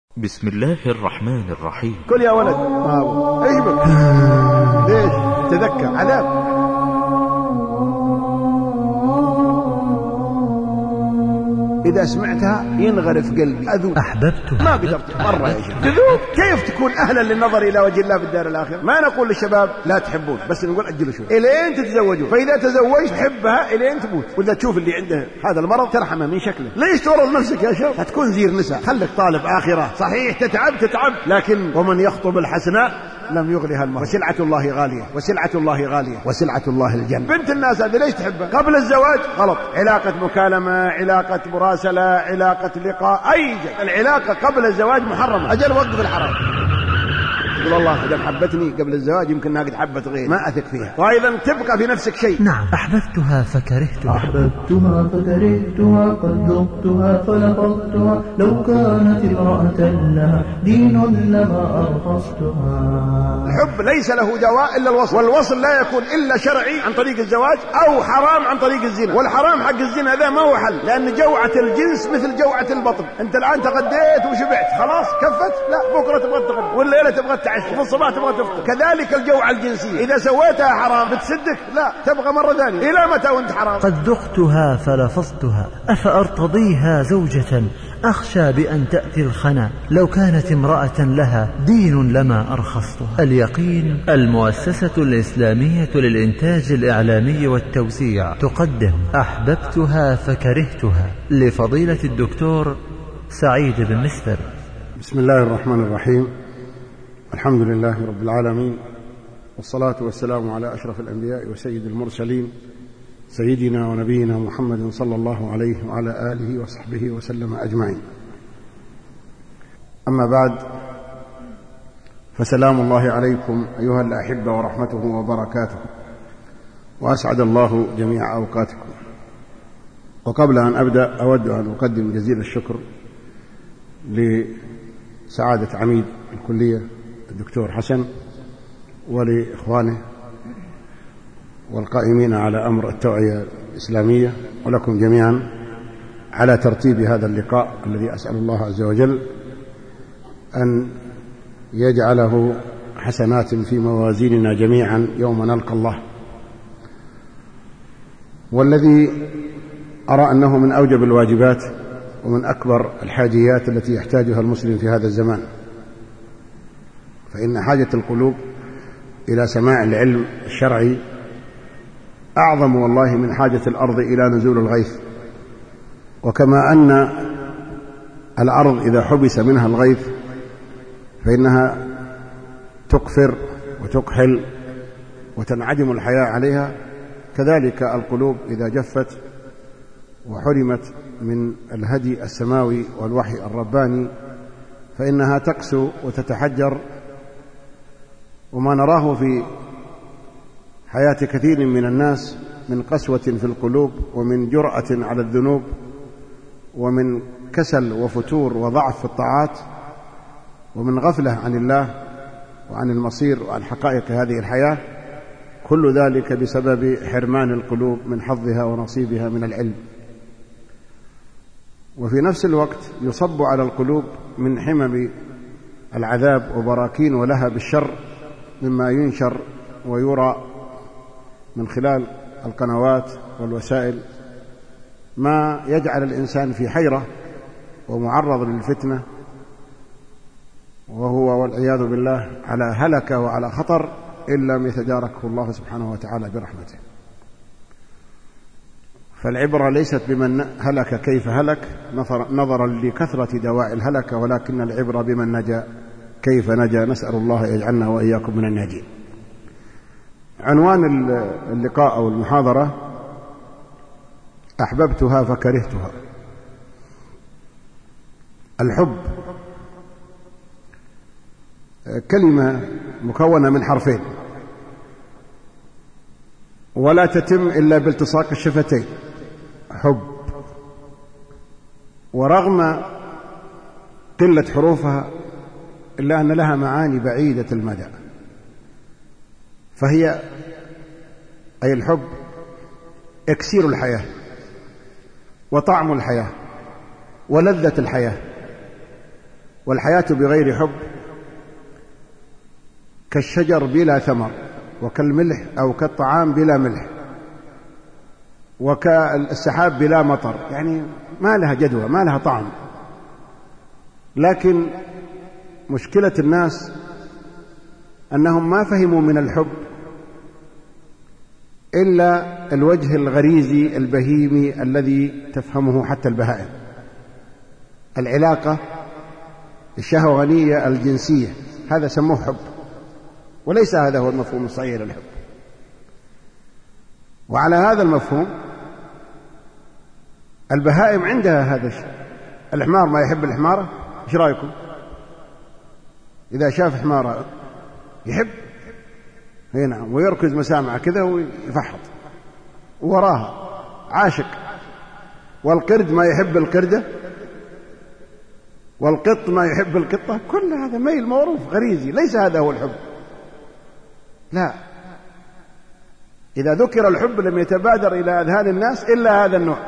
بسم الله الرحمن الرحيم. كل يا ولد ايش بك؟ ليش تذكر عذاب؟ إذا سمعتها ينغرف قلبي أذوب. أحببتها ما قدرت مرة يا شيخ تذوب. كيف تكون أهلا للنظر إلى وجه الله في الدار الآخرة؟ ما نقول للشباب لا تحبون، بس نقول أجلوا شوي إلين تتزوجوا، فإذا تزوجت حبها إلين تموت. وإذا تشوف اللي عنده هذا المرض ترحمه من شكله. ليش تورط نفسك يا شيخ؟ هتكون زير نساء. خلك طالب آخرة، صحيح تتعب لكن ومن يخطب الحسناء لم يغلها المرء. وسلعة الله غالية، وسلعة الله غالية، وسلعة الله الجنة. بنت الناس هذه ليش تحبها؟ قبل الزواج غلط، علاقة مكالمة، علاقة مراسلة، علاقة لقاء، أي شيء. العلاقة قبل الزواج محرمة. أجل وقف الحرام. تقول الله إذا حبتني قبل الزواج يمكن أنها قد حبت غيري، ما أثق فيها. وأيضا تبقى في نفسك شيء. نعم. أحببتها فكرهتها، أحببتها فكرهتها، قد ذقتها فلفظتها، لو كانت امرأة لها دين لما أرخصتها. الحب ليس له دواء إلا الوصل، والوصل لا يكون إلا شرعي عن طريق الزواج أو حرام عن طريق الزنا. والحرام حق الزنا هذا ما هو حل، لأن جوعة الجنس مثل جوعة البطن. أنت الآن تغديت وشبعت خلاص كفت، لا بكرة تبغى تغدى، والليلة تبغى تعشى، وفي الصباح تبغى تفطر. كذلك الجوعة الجنسية إذا سويتها حرام بتسدك، لا تبغى مرة ثانية. إلى متى وأنت حرام؟ قد ذقتها فلفظتها، أفأرتضيها زوجة أخشى بأن تأتي الخنا، لو كانت امرأة لها دين لما أرخصتها. اليقين المؤسسة الإسلامية للإنتاج الإعلامي والتوزيع تقدم أحببتها فكرهتها لفضيلة الدكتور سعيد بن مستر. بسم الله الرحمن الرحيم. الحمد لله رب العالمين، والصلاة والسلام على أشرف الأنبياء وسيد المرسلين، سيدنا ونبينا محمد صلى الله عليه وعلى آله وصحبه وسلم أجمعين. أما بعد، فسلام الله عليكم أيها الأحبة ورحمته وبركاته، وأسعد الله جميع أوقاتكم. وقبل أن أبدأ أود أن أقدم جزيل الشكر لسعادة عميد الكلية الدكتور حسن ولإخوانه والقائمين على أمر التوعية الإسلامية، ولكم جميعا على ترتيب هذا اللقاء الذي أسأل الله عز وجل أن يجعله حسنات في موازيننا جميعا يوم نلقى الله، والذي أرى أنه من أوجب الواجبات ومن أكبر الحاجيات التي يحتاجها المسلم في هذا الزمان. فإن حاجة القلوب إلى سماع العلم الشرعي أعظم والله من حاجة الأرض إلى نزول الغيث. وكما أن الأرض إذا حبس منها الغيث فإنها تقفر وتكحل وتنعدم الحياة عليها، كذلك القلوب إذا جفت وحرمت من الهدي السماوي والوحي الرباني فإنها تقسو وتتحجر. وما نراه في حياة كثير من الناس من قسوة في القلوب، ومن جرأة على الذنوب، ومن كسل وفتور وضعف في الطاعات، ومن غفلة عن الله وعن المصير وعن حقائق هذه الحياة، كل ذلك بسبب حرمان القلوب من حظها ونصيبها من العلم. وفي نفس الوقت يصب على القلوب من حمم العذاب وبراكين ولهب الشر مما ينشر ويرى من خلال القنوات والوسائل، ما يجعل الإنسان في حيرة ومعرض للفتنة، وهو والعياذ بالله على هلكة وعلى خطر إن لم يتداركه الله سبحانه وتعالى برحمته. فالعبرة ليست بمن هلك كيف هلك نظرا لكثرة دواعي الهلكة، ولكن العبرة بمن نجا كيف نجا. نسأل الله يجعلنا وإياكم من الناجين. عنوان اللقاء أو المحاضرة أحببتها فكرهتها. الحب كلمة مكونة من حرفين، ولا تتم إلا بالتصاق الشفتين، حب. ورغم قلة حروفها إلا أن لها معاني بعيدة المدى. فهي أي الحب إكسير الحياة وطعم الحياة ولذة الحياة. والحياة بغير حب كالشجر بلا ثمر، وكالملح أو كالطعام بلا ملح، وكالسحاب بلا مطر، يعني ما لها جدوى، ما لها طعم. لكن مشكلة الناس أنهم ما فهموا من الحب إلا الوجه الغريزي البهيمي الذي تفهمه حتى البهائم، العلاقة الشهوانية الجنسية، هذا سموه حب، وليس هذا هو المفهوم الصحيح للحب. وعلى هذا المفهوم البهائم عندها هذا الشيء. الحمار ما يحب الحمارة، ايش رايكم؟ إذا شاف حمارة يحب، هي نعم، ويركز مسامعه كذا ويفحط وراها، عاشق. والقرد ما يحب القردة، والقط ما يحب القطة، كل هذا ميل معروف غريزي، ليس هذا هو الحب. لا، إذا ذكر الحب لم يتبادر إلى أذهان الناس إلا هذا النوع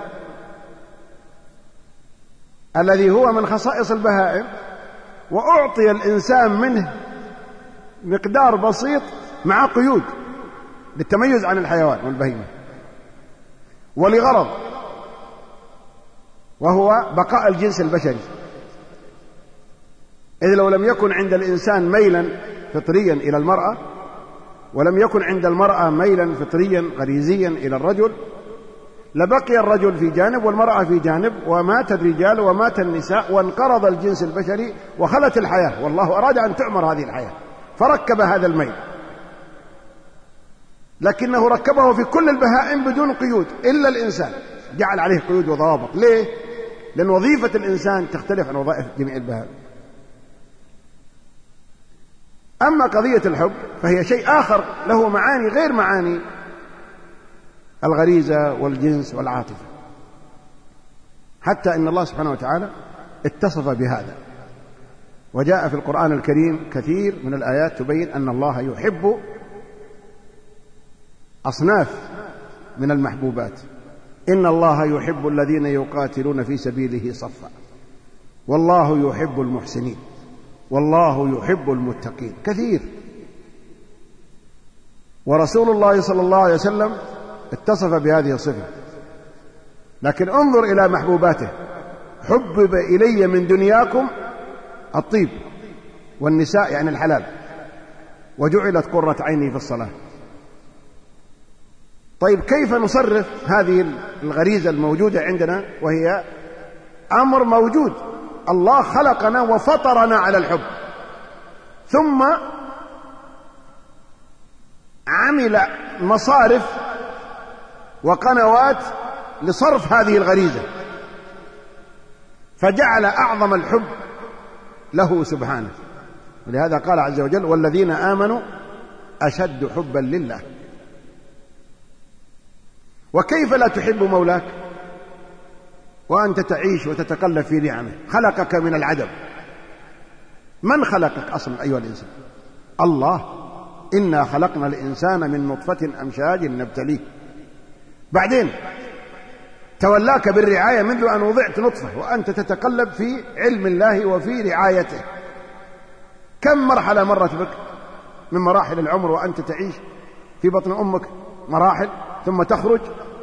الذي هو من خصائص البهائم، وأعطي الإنسان منه مقدار بسيط مع قيود للتميز عن الحيوان والبهيمة، ولغرض، وهو بقاء الجنس البشري. إذ لو لم يكن عند الإنسان ميلا فطريا إلى المرأة، ولم يكن عند المرأة ميلا فطريا غريزيا إلى الرجل، لبقي الرجل في جانب والمرأة في جانب، ومات الرجال ومات النساء، وانقرض الجنس البشري وخلت الحياة. والله أراد أن تعمر هذه الحياة فركب هذا الميل، لكنه ركبه في كل البهائم بدون قيود، إلا الإنسان جعل عليه قيود وضوابط. ليه؟ لأن وظيفة الإنسان تختلف عن وظائف جميع البهائم. أما قضية الحب فهي شيء آخر، له معاني غير معاني الغريزة والجنس والعاطفة، حتى إن الله سبحانه وتعالى اتصف بهذا، وجاء في القرآن الكريم كثير من الآيات تبين أن الله يحب أصناف من المحبوبات. إن الله يحب الذين يقاتلون في سبيله صفا، والله يحب المحسنين، والله يحب المتقين، كثير. ورسول الله صلى الله عليه وسلم اتصف بهذه الصفة. لكن انظر إلى محبوباته: حبب إلي من دنياكم الطيب والنساء، يعني الحلال، وجعلت قرة عيني في الصلاة. طيب كيف نصرف هذه الغريزة الموجودة عندنا وهي أمر موجود؟ الله خلقنا وفطرنا على الحب، ثم عمل مصارف وقنوات لصرف هذه الغريزة، فجعل أعظم الحب له سبحانه. ولهذا قال عز وجل: والذين آمنوا أشد حبا لله. وكيف لا تحب مولاك وأنت تعيش وتتقلب في نعمه؟ خلقك من العدم. من خلقك أصلا أيها الإنسان؟ الله. إنا خلقنا الإنسان من نطفة أمشاج نبتليه. بعدين تولاك بالرعاية منذ أن وضعت نطفة وأنت تتقلب في علم الله وفي رعايته. كم مرحلة مرت بك من مراحل العمر وأنت تعيش في بطن أمك؟ مراحل، ثم تخرج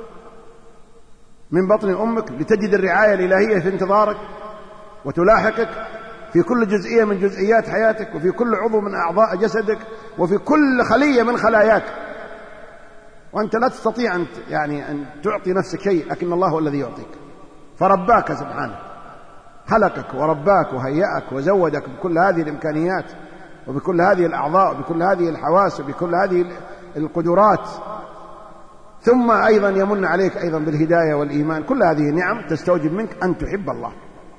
من بطن أمك لتجد الرعاية الإلهية في انتظارك وتلاحقك في كل جزئية من جزئيات حياتك، وفي كل عضو من أعضاء جسدك، وفي كل خلية من خلاياك، وأنت لا تستطيع أن تعطي نفسك شيء، لكن الله هو الذي يعطيك. فرباك سبحانه، خلقك ورباك وهيأك وزودك بكل هذه الإمكانيات وبكل هذه الأعضاء وبكل هذه الحواس وبكل هذه القدرات، ثم أيضا يمن عليك أيضا بالهداية والإيمان. كل هذه نعم تستوجب منك أن تحب الله.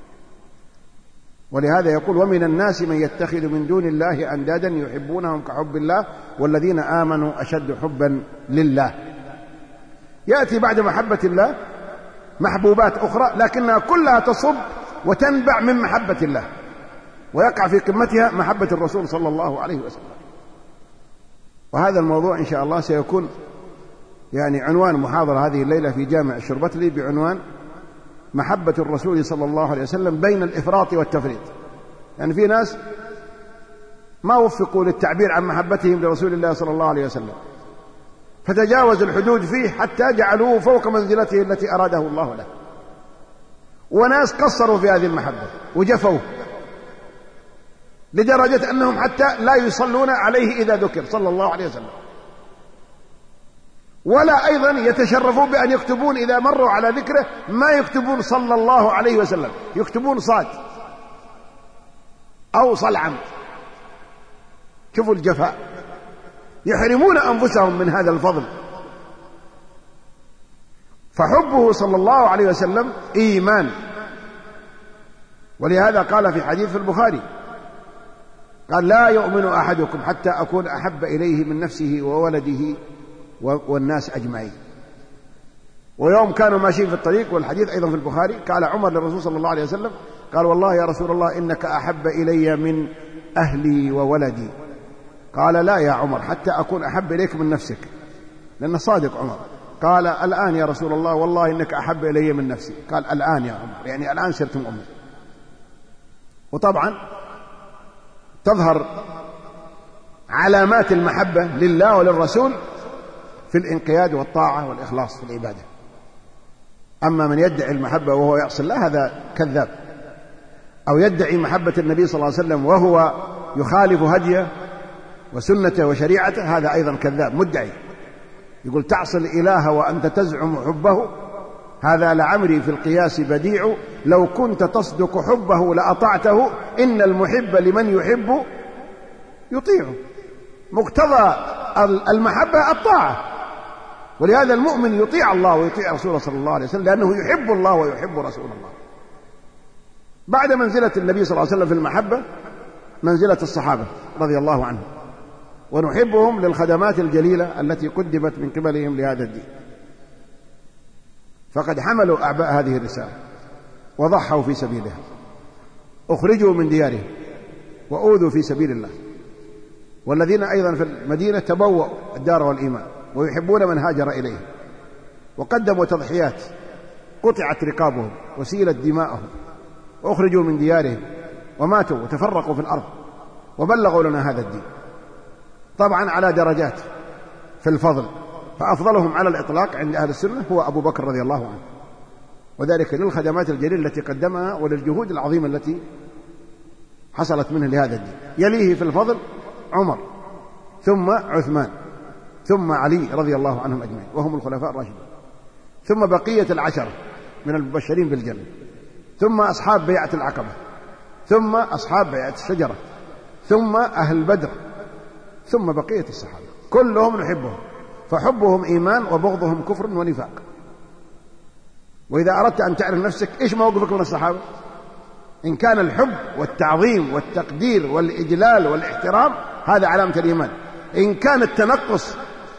ولهذا يقول: ومن الناس من يتخذ من دون الله أندادا يحبونهم كحب الله والذين آمنوا أشد حبا لله. يأتي بعد محبة الله محبوبات أخرى، لكنها كلها تصب وتنبع من محبة الله، ويقع في قمتها محبة الرسول صلى الله عليه وسلم. وهذا الموضوع إن شاء الله سيكون عنوان محاضرة هذه الليلة في جامع الشربتلي بعنوان: محبة الرسول صلى الله عليه وسلم بين الإفراط والتفريط. يعني في ناس ما وفقوا للتعبير عن محبتهم لرسول الله صلى الله عليه وسلم، فتجاوزوا الحدود فيه حتى جعلوه فوق منزلته التي أراده الله له. وناس قصروا في هذه المحبة وجفوا لدرجة أنهم حتى لا يصلون عليه إذا ذكر صلى الله عليه وسلم، ولا أيضا يتشرفون بأن يكتبون إذا مروا على ذكره ما يكتبون صلى الله عليه وسلم، يكتبون صاد أو صلعم. شوفوا الجفاء، يحرمون أنفسهم من هذا الفضل. فحبه صلى الله عليه وسلم إيمان، ولهذا قال في حديث في البخاري قال: لا يؤمن أحدكم حتى أكون أحب إليه من نفسه وولده والناس أجمعين. ويوم كانوا ماشيين في الطريق، والحديث أيضا في البخاري، قال عمر للرسول صلى الله عليه وسلم قال: والله يا رسول الله إنك أحب إلي من أهلي وولدي. قال: لا يا عمر حتى أكون أحب إليك من نفسك، لأنه صادق عمر. قال: الآن يا رسول الله والله إنك أحب إلي من نفسي. قال: الآن يا عمر، يعني الآن صرت مؤمن. وطبعا تظهر علامات المحبة لله وللرسول في الانقياد والطاعة والإخلاص في العبادة. أما من يدعي المحبة وهو يعصي الله هذا كذاب، أو يدعي محبة النبي صلى الله عليه وسلم وهو يخالف هديه وسنته وشريعته، هذا أيضا كذاب مدعي. يقول: تعصي الإله وأنت تزعم حبه، هذا لعمري في القياس بديع، لو كنت تصدق حبه لأطعته، إن المحب لمن يحب يطيعه. مقتضى المحبة الطاعة، ولهذا المؤمن يطيع الله ويطيع رسوله صلى الله عليه وسلم، لأنه يحب الله ويحب رسول الله. بعد منزلة النبي صلى الله عليه وسلم في المحبة منزلة الصحابة رضي الله عنهم، ونحبهم للخدمات الجليلة التي قدمت من قبلهم لهذا الدين، فقد حملوا أعباء هذه الرسالة وضحوا في سبيلها، أخرجوا من ديارهم وأوذوا في سبيل الله. والذين أيضا في المدينة تبوأوا الدار والإيمان ويحبون من هاجر إليه، وقدموا تضحيات قطعت رقابهم وسيلت دماءهم، وأخرجوا من ديارهم وماتوا وتفرقوا في الأرض وبلغوا لنا هذا الدين، طبعا على درجات في الفضل. فأفضلهم على الإطلاق عند أهل السنة هو أبو بكر رضي الله عنه، وذلك للخدمات الجليلة التي قدمها وللجهود العظيمة التي حصلت منه لهذا الدين. يليه في الفضل عمر، ثم عثمان، ثم علي رضي الله عنهم أجمعين، وهم الخلفاء الراشدون، ثم بقية العشرة من المبشرين بالجنة، ثم أصحاب بيعة العقبة، ثم أصحاب بيعة الشجرة، ثم أهل بدر، ثم بقية الصحابة، كلهم نحبهم. فحبهم إيمان وبغضهم كفر ونفاق. وإذا أردت أن تعرف نفسك إيش موقفك من الصحابة، إن كان الحب والتعظيم والتقدير والإجلال والاحترام هذا علامة الإيمان، إن كان التنقص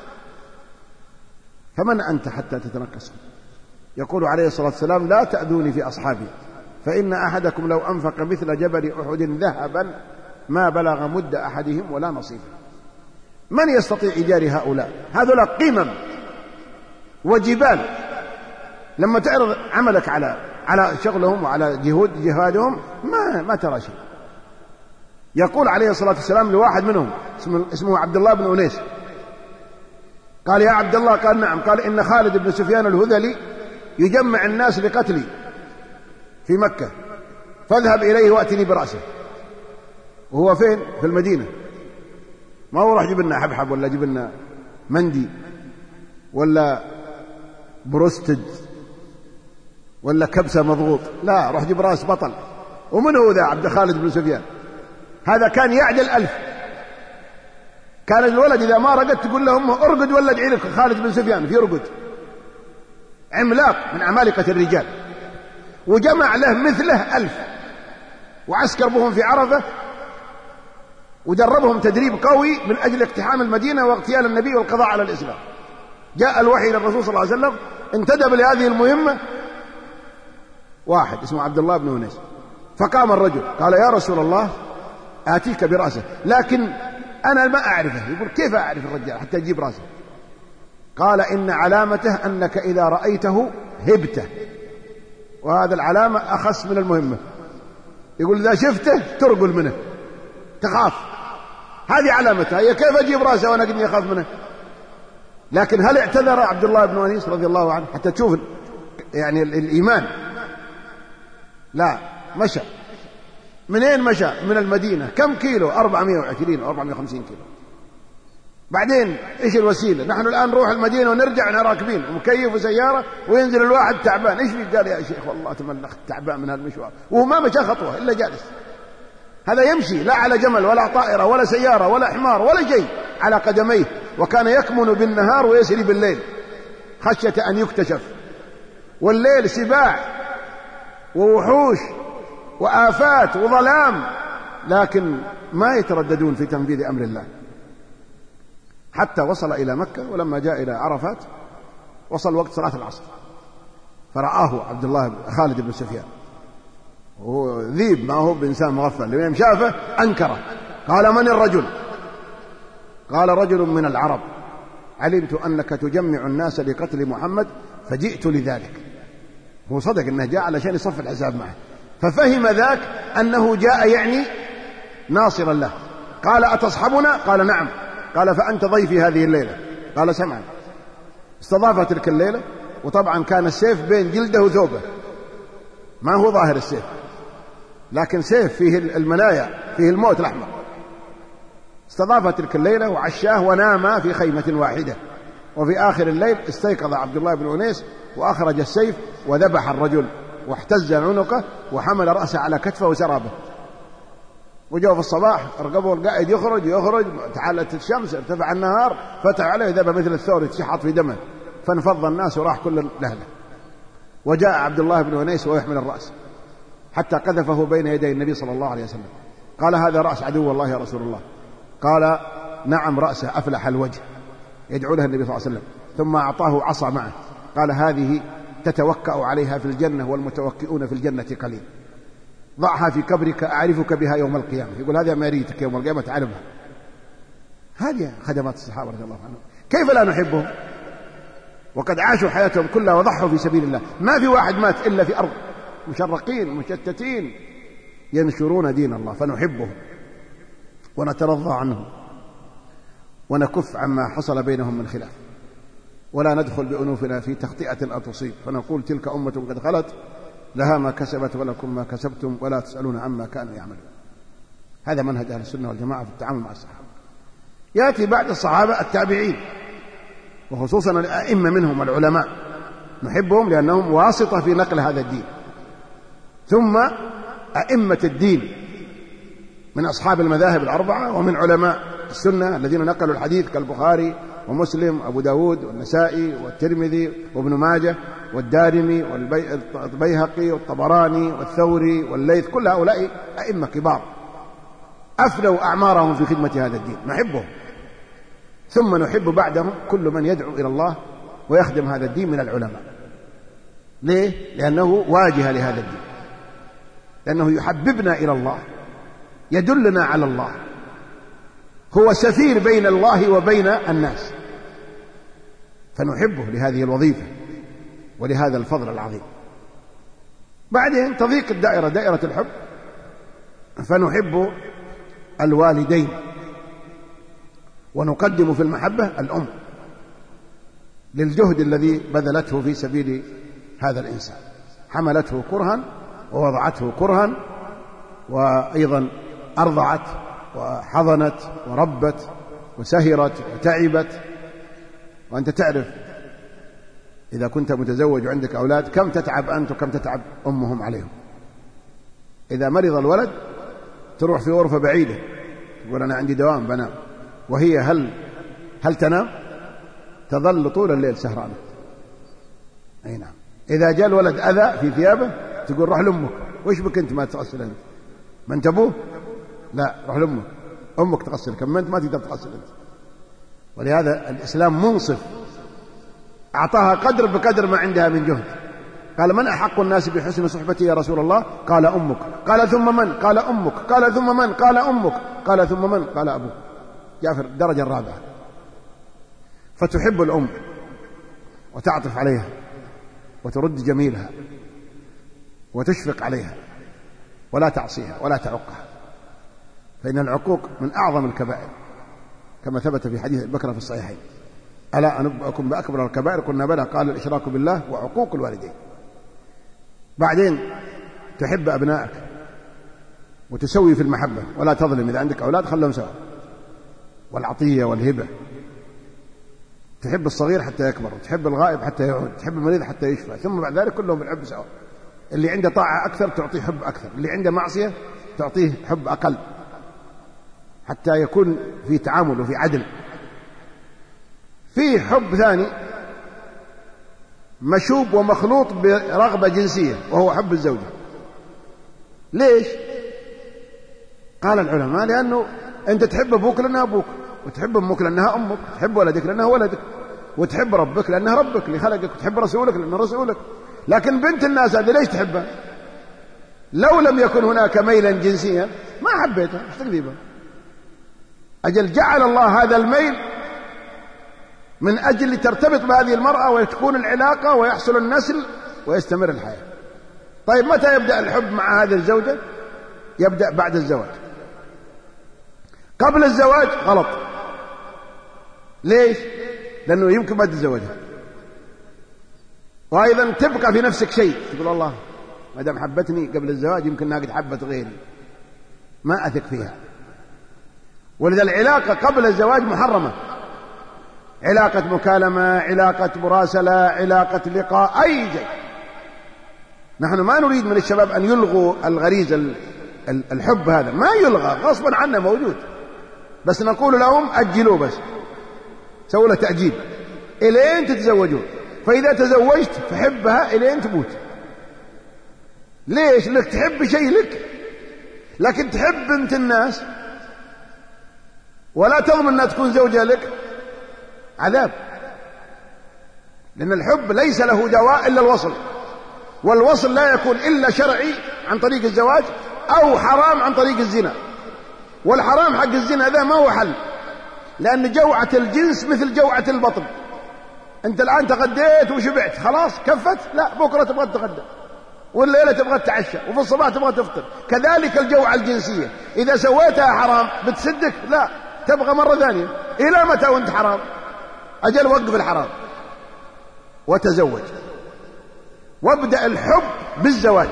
فمن أنت حتى تتنقص؟ يقول عليه الصلاة والسلام: لا تأذوني في أصحابي، فإن أحدكم لو أنفق مثل جبل أحد ذهبا ما بلغ مد أحدهم ولا نصيبه. من يستطيع إيجار هؤلاء؟ هذولا قمم وجبال، لما تعرض عملك على شغلهم وعلى جهادهم ما ترى شيء. يقول عليه الصلاة والسلام لواحد منهم اسمه عبد الله بن أنيس، قال: يا عبد الله. قال: نعم. قال: إن خالد بن سفيان الهذلي يجمع الناس لقتلي في مكة، فاذهب إليه وأتني برأسه. وهو فين؟ في المدينة. ما هو راح يجيب لنا حبحب ولا يجيب لنا مندي ولا بروستد ولا كبسة مضغوط، لا، روح جيب راس بطل. ومن هو ذا عبد خالد بن سفيان؟ هذا كان يعدل 1000. كان الولد إذا ما رقد تقول له أمه: ارقد ولا ادعي لك خالد بن سفيان، في رقد. عملاق من عمالقة الرجال، وجمع له مثله 1000 وعسكر بهم في عرفة، ودربهم تدريب قوي من أجل اقتحام المدينة واغتيال النبي والقضاء على الإسلام. جاء الوحي للرسول صلى الله عليه وسلم، انتدب لهذه المهمة واحد اسمه عبد الله بن أنيس، فقام الرجل قال: يا رسول الله آتيك برأسه، لكن أنا ما أعرفه. يقول: كيف أعرف الرجال حتى يجيب رأسه؟ قال: إن علامته أنك إذا رأيته هبته، وهذا العلامة أخص من المهمة. يقول إذا شفته ترقل منه، تخاف، هذه علامتها. هي كيف أجيب رأسه وأنا قدني أخاف منه؟ لكن هل اعتذر عبد الله بن أنيس رضي الله عنه حتى تشوف يعني الإيمان؟ لا، مشى. منين مشى؟ من المدينة. كم كيلو؟ 420 أو 450 كيلو. بعدين إيش الوسيلة؟ نحن الآن نروح المدينة ونرجع ونحن راكبين ومكيف وسيارة، وينزل الواحد تعبان. إيش فيك؟ قال يا شيخ والله تملخت تعبان من هالمشوار، وهو ما مشى خطوة إلا جالس. هذا يمشي لا على جمل ولا طائرة ولا سيارة ولا حمار ولا شيء، على قدميه. وكان يكمن بالنهار ويسري بالليل خشية أن يكتشف. والليل سباع ووحوش وآفات وظلام، لكن ما يترددون في تنفيذ أمر الله. حتى وصل إلى مكة، ولما جاء إلى عرفات وصل وقت صلاة العصر، فرآه عبد الله خالد بن سفيان، وهو ذيب ما هو بإنسان مغفل، لما شافه أنكره. قال من الرجل؟ قال رجل من العرب، علمت أنك تجمع الناس لقتل محمد فجئت لذلك. هو صدق أنه جاء علشان يصف الحساب معه، ففهم ذاك أنه جاء يعني ناصرا له. قال أتصحبنا؟ قال نعم. قال فأنت ضيفي هذه الليلة. قال سمعا. استضاف تلك الليلة، وطبعا كان السيف بين جلده وثوبه، ما هو ظاهر السيف، لكن سيف فيه المنايا، فيه الموت الأحمر. استضاف تلك الليلة وعشاه ونام في خيمة واحدة. وفي آخر الليل استيقظ عبد الله بن أنيس وأخرج السيف وذبح الرجل واحتز عنقه وحمل رأسه على كتفه وسرابه. وجاء في الصباح رقبه القائد يخرج، تعالت الشمس، ارتفع النهار، فتح عليه ذهب مثل الثور يتشحط في دمه، فانفض الناس وراح كل لهله. وجاء عبد الله بن أنيس ويحمل الرأس حتى قذفه بين يدي النبي صلى الله عليه وسلم. قال هذا رأس عدو الله يا رسول الله. قال نعم رأسه أفلح الوجه، يدعو له النبي صلى الله عليه وسلم. ثم أعطاه عصا معه، قال هذه تتوكأ عليها في الجنة والمتوكئون في الجنة قليل، ضعها في كبرك أعرفك بها يوم القيامة. يقول هذه أماريتك يوم القيامة تعلمها. هذه خدمات الصحابة رضي الله عنهم. كيف لا نحبهم وقد عاشوا حياتهم كلها وضحوا في سبيل الله؟ ما في واحد مات إلا في أرض، مشرقين مشتتين ينشرون دين الله، فنحبهم ونترضى عنهم ونكف عما حصل بينهم من خلاف، ولا ندخل بأنوفنا في تخطئة أو تصيب، فنقول تلك أمة قد خلت لها ما كسبت ولكم ما كسبتم ولا تسألون عما كانوا يعملون. هذا منهج أهل السنة والجماعة في التعامل مع الصحابة. يأتي بعد الصحابة التابعين، وخصوصا الأئمة منهم العلماء، نحبهم لأنهم واسطة في نقل هذا الدين. ثم أئمة الدين من أصحاب المذاهب الأربعة ومن علماء السنة الذين نقلوا الحديث كالبخاري ومسلم أبو داود والنسائي والترمذي وابن ماجه والدارمي والبيهقي والطبراني والثوري والليث. كل هؤلاء أئمة كبار أفنوا أعمارهم في خدمة هذا الدين، نحبهم. ثم نحب بعدهم كل من يدعو إلى الله ويخدم هذا الدين من العلماء. ليه؟ لأنه واجه لهذا الدين، لأنه يحببنا إلى الله، يدلنا على الله، هو سفير بين الله وبين الناس، فنحبه لهذه الوظيفة ولهذا الفضل العظيم. بعدين تضيق الدائرة، دائرة الحب، فنحب الوالدين، ونقدم في المحبة الأم للجهد الذي بذلته في سبيل هذا الإنسان، حملته كرها ووضعته كرها، وأيضا أرضعت وحضنت وربت وسهرت وتعبت. وأنت تعرف إذا كنت متزوج وعندك أولاد كم تتعب أنت وكم تتعب أمهم عليهم. إذا مرض الولد تروح في غرفة بعيدة تقول أنا عندي دوام بنام، وهي هل تنام؟ تظل طول الليل سهرانة. أي نعم. إذا جاء الولد أذى في ثيابه تقول روح لأمك، وإيش بك أنت ما تغسل أنت؟ ما أنت أبوه؟ لا، روح لأمك، أمك تغسل، كم أنت ما تقدر تغسل أنت. ولهذا الإسلام منصف، أعطاها قدر بقدر ما عندها من جهد. قال من أحق الناس بحسن صحبتي يا رسول الله؟ قال أمك. قال ثم من؟ قال أمك. قال ثم من؟ قال أمك. قال ثم من؟ قال أبوك. جاء في الدرجة الرابعة. فتحب الأم وتعطف عليها وترد جميلها وتشفق عليها ولا تعصيها ولا تعقها، فإن العقوق من أعظم الكبائر كما ثبت في حديث أبي بكر في الصحيحين: ألا أنبئكم بأكبر الكبائر؟ قلنا بلى، قال: الإشراك بالله وعقوق الوالدين. بعدين تحب أبنائك وتسوي في المحبة ولا تظلم، إذا عندك أولاد خلهم سوا، والعطية والهبة، تحب الصغير حتى يكبر، وتحب الغائب حتى يعود، تحب المريض حتى يشفى، ثم بعد ذلك كلهم بالحب سوا. اللي عنده طاعة أكثر تعطيه حب أكثر، اللي عنده معصية تعطيه حب أقل، حتى يكون في تعامل وفي عدل. في حب ثاني مشوب ومخلوط برغبة جنسية، وهو حب الزوجة. ليش؟ قال العلماء: لأنه أنت تحب أبوك لأنها أبوك، وتحب أمك لأنها أمك، وتحب ولدك لأنها ولدك، وتحب ربك لأنها ربك اللي خلقك، وتحب رسولك لأنه رسولك. لكن بنت الناس هذه ليش تحبها؟ لو لم يكن هناك ميلا جنسيا ما حبيتها، ايش تكذبها؟ أجل جعل الله هذا الميل من أجل ترتبط بهذه المرأة وتكون العلاقة ويحصل النسل ويستمر الحياة. طيب متى يبدأ الحب مع هذه الزوجة؟ يبدأ بعد الزواج. قبل الزواج غلط. ليش؟ لأنه يمكن ما تتزوجها، وأيضا تبقى في نفسك شيء، تقول الله ما دام حبتني قبل الزواج يمكن أنها قد حبت غيري، ما أثق فيها. ولذا العلاقة قبل الزواج محرمة، علاقة مكالمة، علاقة مراسلة، علاقة لقاء، أي شيء. نحن ما نريد من الشباب أن يلغوا الغريزة، الحب هذا ما يلغى، غصبا عنا موجود، بس نقول لهم أجلوه، بس سووا له تأجيل إلين تتزوجون. فإذا تزوجت فحبها إلين تموت. ليش؟ لك تحب شيء لك، لكن تحب بنت الناس ولا تضمن أنها تكون زوجة لك، عذاب. لأن الحب ليس له دواء إلا الوصل، والوصل لا يكون إلا شرعي عن طريق الزواج، أو حرام عن طريق الزنا. والحرام حق الزنا هذا ما هو حل، لأن جوعة الجنس مثل جوعة البطن. أنت الآن تغديت وشبعت خلاص كفت، لا بكرة تبغى تتغدى، والليلة تبغى تتعشى، وفي الصباح تبغى تفطر. كذلك الجوعة الجنسية إذا سويتها حرام بتسدك، لا تبغى مرة ثانية. إلى متى وانت حرام؟ أجل وقف الحرام وتزوج، وابدأ الحب بالزواج،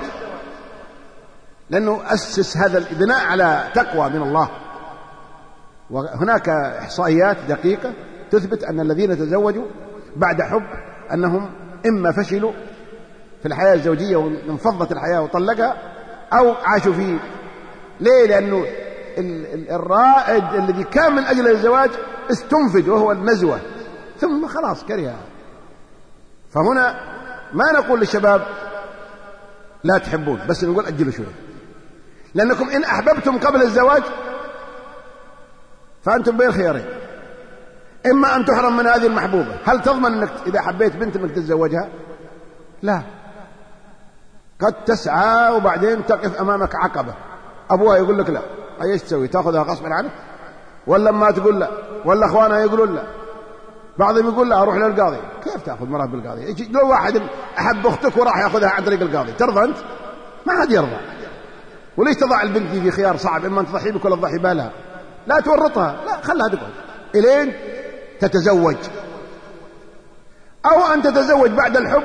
لأنه أسس هذا البناء على تقوى من الله. وهناك إحصائيات دقيقة تثبت أن الذين تزوجوا بعد حب أنهم إما فشلوا في الحياة الزوجية وانفضت الحياة وطلقها، أو عاشوا فيه. ليه؟ لأنه الرائد الذي كان من أجل الزواج استنفد، وهو النزوة، ثم خلاص كرهها. فهنا ما نقول للشباب لا تحبون، بس نقول أجلوا شوية، لأنكم إن أحببتم قبل الزواج فأنتم بين خيارين: إما أن تحرم من هذه المحبوبة. هل تضمن أنك إذا حبيت بنت أنك تتزوجها؟ لا، قد تسعى وبعدين تقف أمامك عقبة، أبوها يقول لك لا، ايش تسوي؟ تأخذها غصبا عنك؟ ولا ما تقول لا؟ ولا أخوانها يقولون لا؟ بعضهم يقول لا أروح للقاضي. كيف تأخذ مرأة بالقاضي؟ لو واحد أحب أختك وراح يأخذها عن طريق القاضي ترضى أنت؟ ما حد يرضى. وليش تضع البنت في خيار صعب؟ إما أن تضحي بك ولا تضحي بالها، لا تورطها، لا خلها تقعد إلين تتزوج، أو أن تتزوج بعد الحب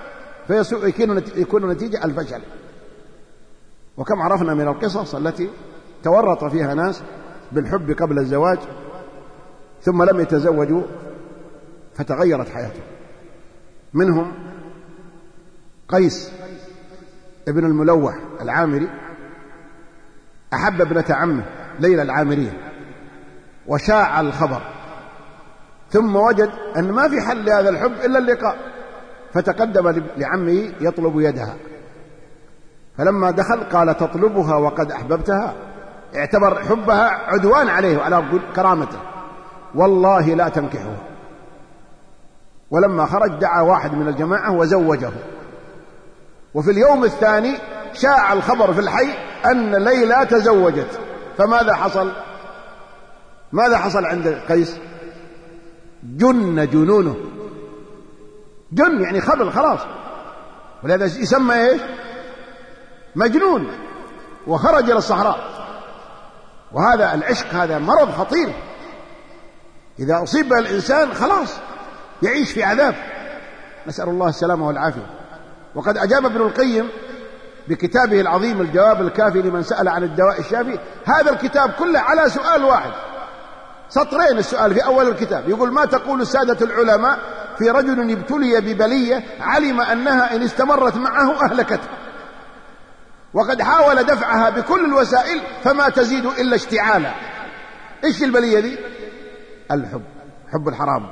فيكون نتيجة الفشل. وكم عرفنا من القصص التي تورط فيها ناس بالحب قبل الزواج ثم لم يتزوجوا فتغيرت حياتهم. منهم قيس ابن الملوح العامري، أحب ابنة عمه ليلى العامرية، وشاع الخبر، ثم وجد أن ما في حل لهذا الحب إلا اللقاء، فتقدم لعمه يطلب يدها. فلما دخل قال: تطلبها وقد أحببتها؟ اعتبر حبها عدوان عليه وعلى كرامته، والله لا تنكحه. ولما خرج دعا واحد من الجماعة وزوجه. وفي اليوم الثاني شاع الخبر في الحي أن ليلى تزوجت. فماذا حصل؟ ماذا حصل عند قيس؟ جن جنونه، جن يعني خبل خلاص، ولهذا يسمى ايش؟ مجنون. وخرج إلى الصحراء. وهذا العشق هذا مرض خطير، إذا أصيب به الإنسان خلاص يعيش في عذاب، نسأل الله السلامة والعافية. وقد أجاب ابن القيم بكتابه العظيم الجواب الكافي لمن سأل عن الدواء الشافي، هذا الكتاب كله على سؤال واحد، سطرين السؤال في أول الكتاب، يقول: ما تقول السادة العلماء في رجل ابتلي ببلية علم أنها إن استمرت معه أهلكته، وقد حاول دفعها بكل الوسائل فما تزيد إلا اشتعالا. إيش البلية دي؟ الحب، حب الحرام.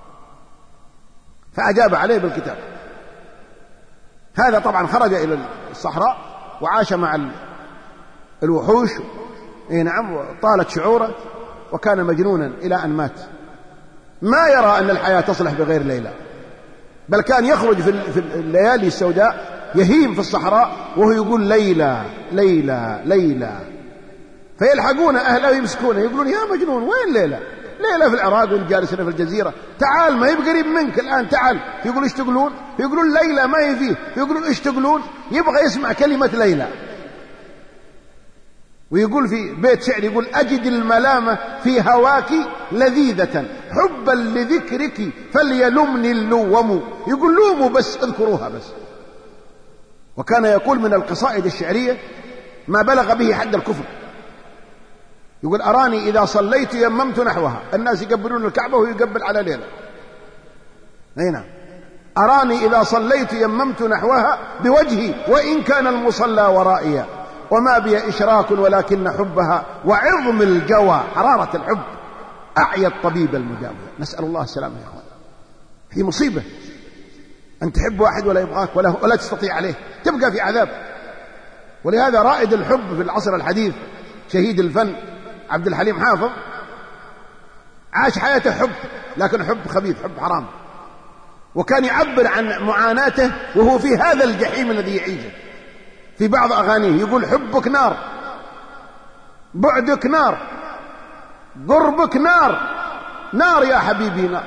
فأجاب عليه بالكتاب. هذا طبعا خرج إلى الصحراء وعاش مع الوحوش، نعم، طالت شعوره، وكان مجنونا إلى أن مات. ما يرى أن الحياة تصلح بغير ليلى، بل كان يخرج في الليالي السوداء يهيم في الصحراء وهو يقول: ليلى ليلى ليلى. فيلحقون أهله يمسكونه يقولون: يا مجنون، وين ليلى؟ ليلى في العراق وانت جالس هنا في الجزيرة، تعال، ما هي بقريب منك الآن، تعال. يقول: ايش تقولون؟ يقولون: ليلى ما هي فيه. يقولون: ايش تقولون؟ يبغى يسمع كلمة ليلى. ويقول في بيت شعر، يقول: أجد الملامة في هواك لذيذة حبا لذكرك فليلمني اللوم. يقول: لوموا بس، اذكروها بس. وكان يقول من القصائد الشعرية ما بلغ به حد الكفر، يقول: أراني إذا صليت يممت نحوها. الناس يقبلون الكعبة ويقبل على ليلة. هنا: أراني إذا صليت يممت نحوها بوجهي وإن كان المصلى ورائيا، وما بي إشراك ولكن حبها وعظم الجوى. حرارة الحب أعيا الطبيب المجاوب. نسأل الله السلامة يا أخوان. في مصيبة أن تحب واحد ولا يبغاك ولا تستطيع عليه، تبقى في عذاب. ولهذا رائد الحب في العصر الحديث شهيد الفن عبد الحليم حافظ عاش حياته حب، لكن حب خبيث، حب حرام. وكان يعبر عن معاناته وهو في هذا الجحيم الذي يعيشه. في بعض أغانيه يقول: حبك نار، بعدك نار، قربك نار، نار يا حبيبي نار.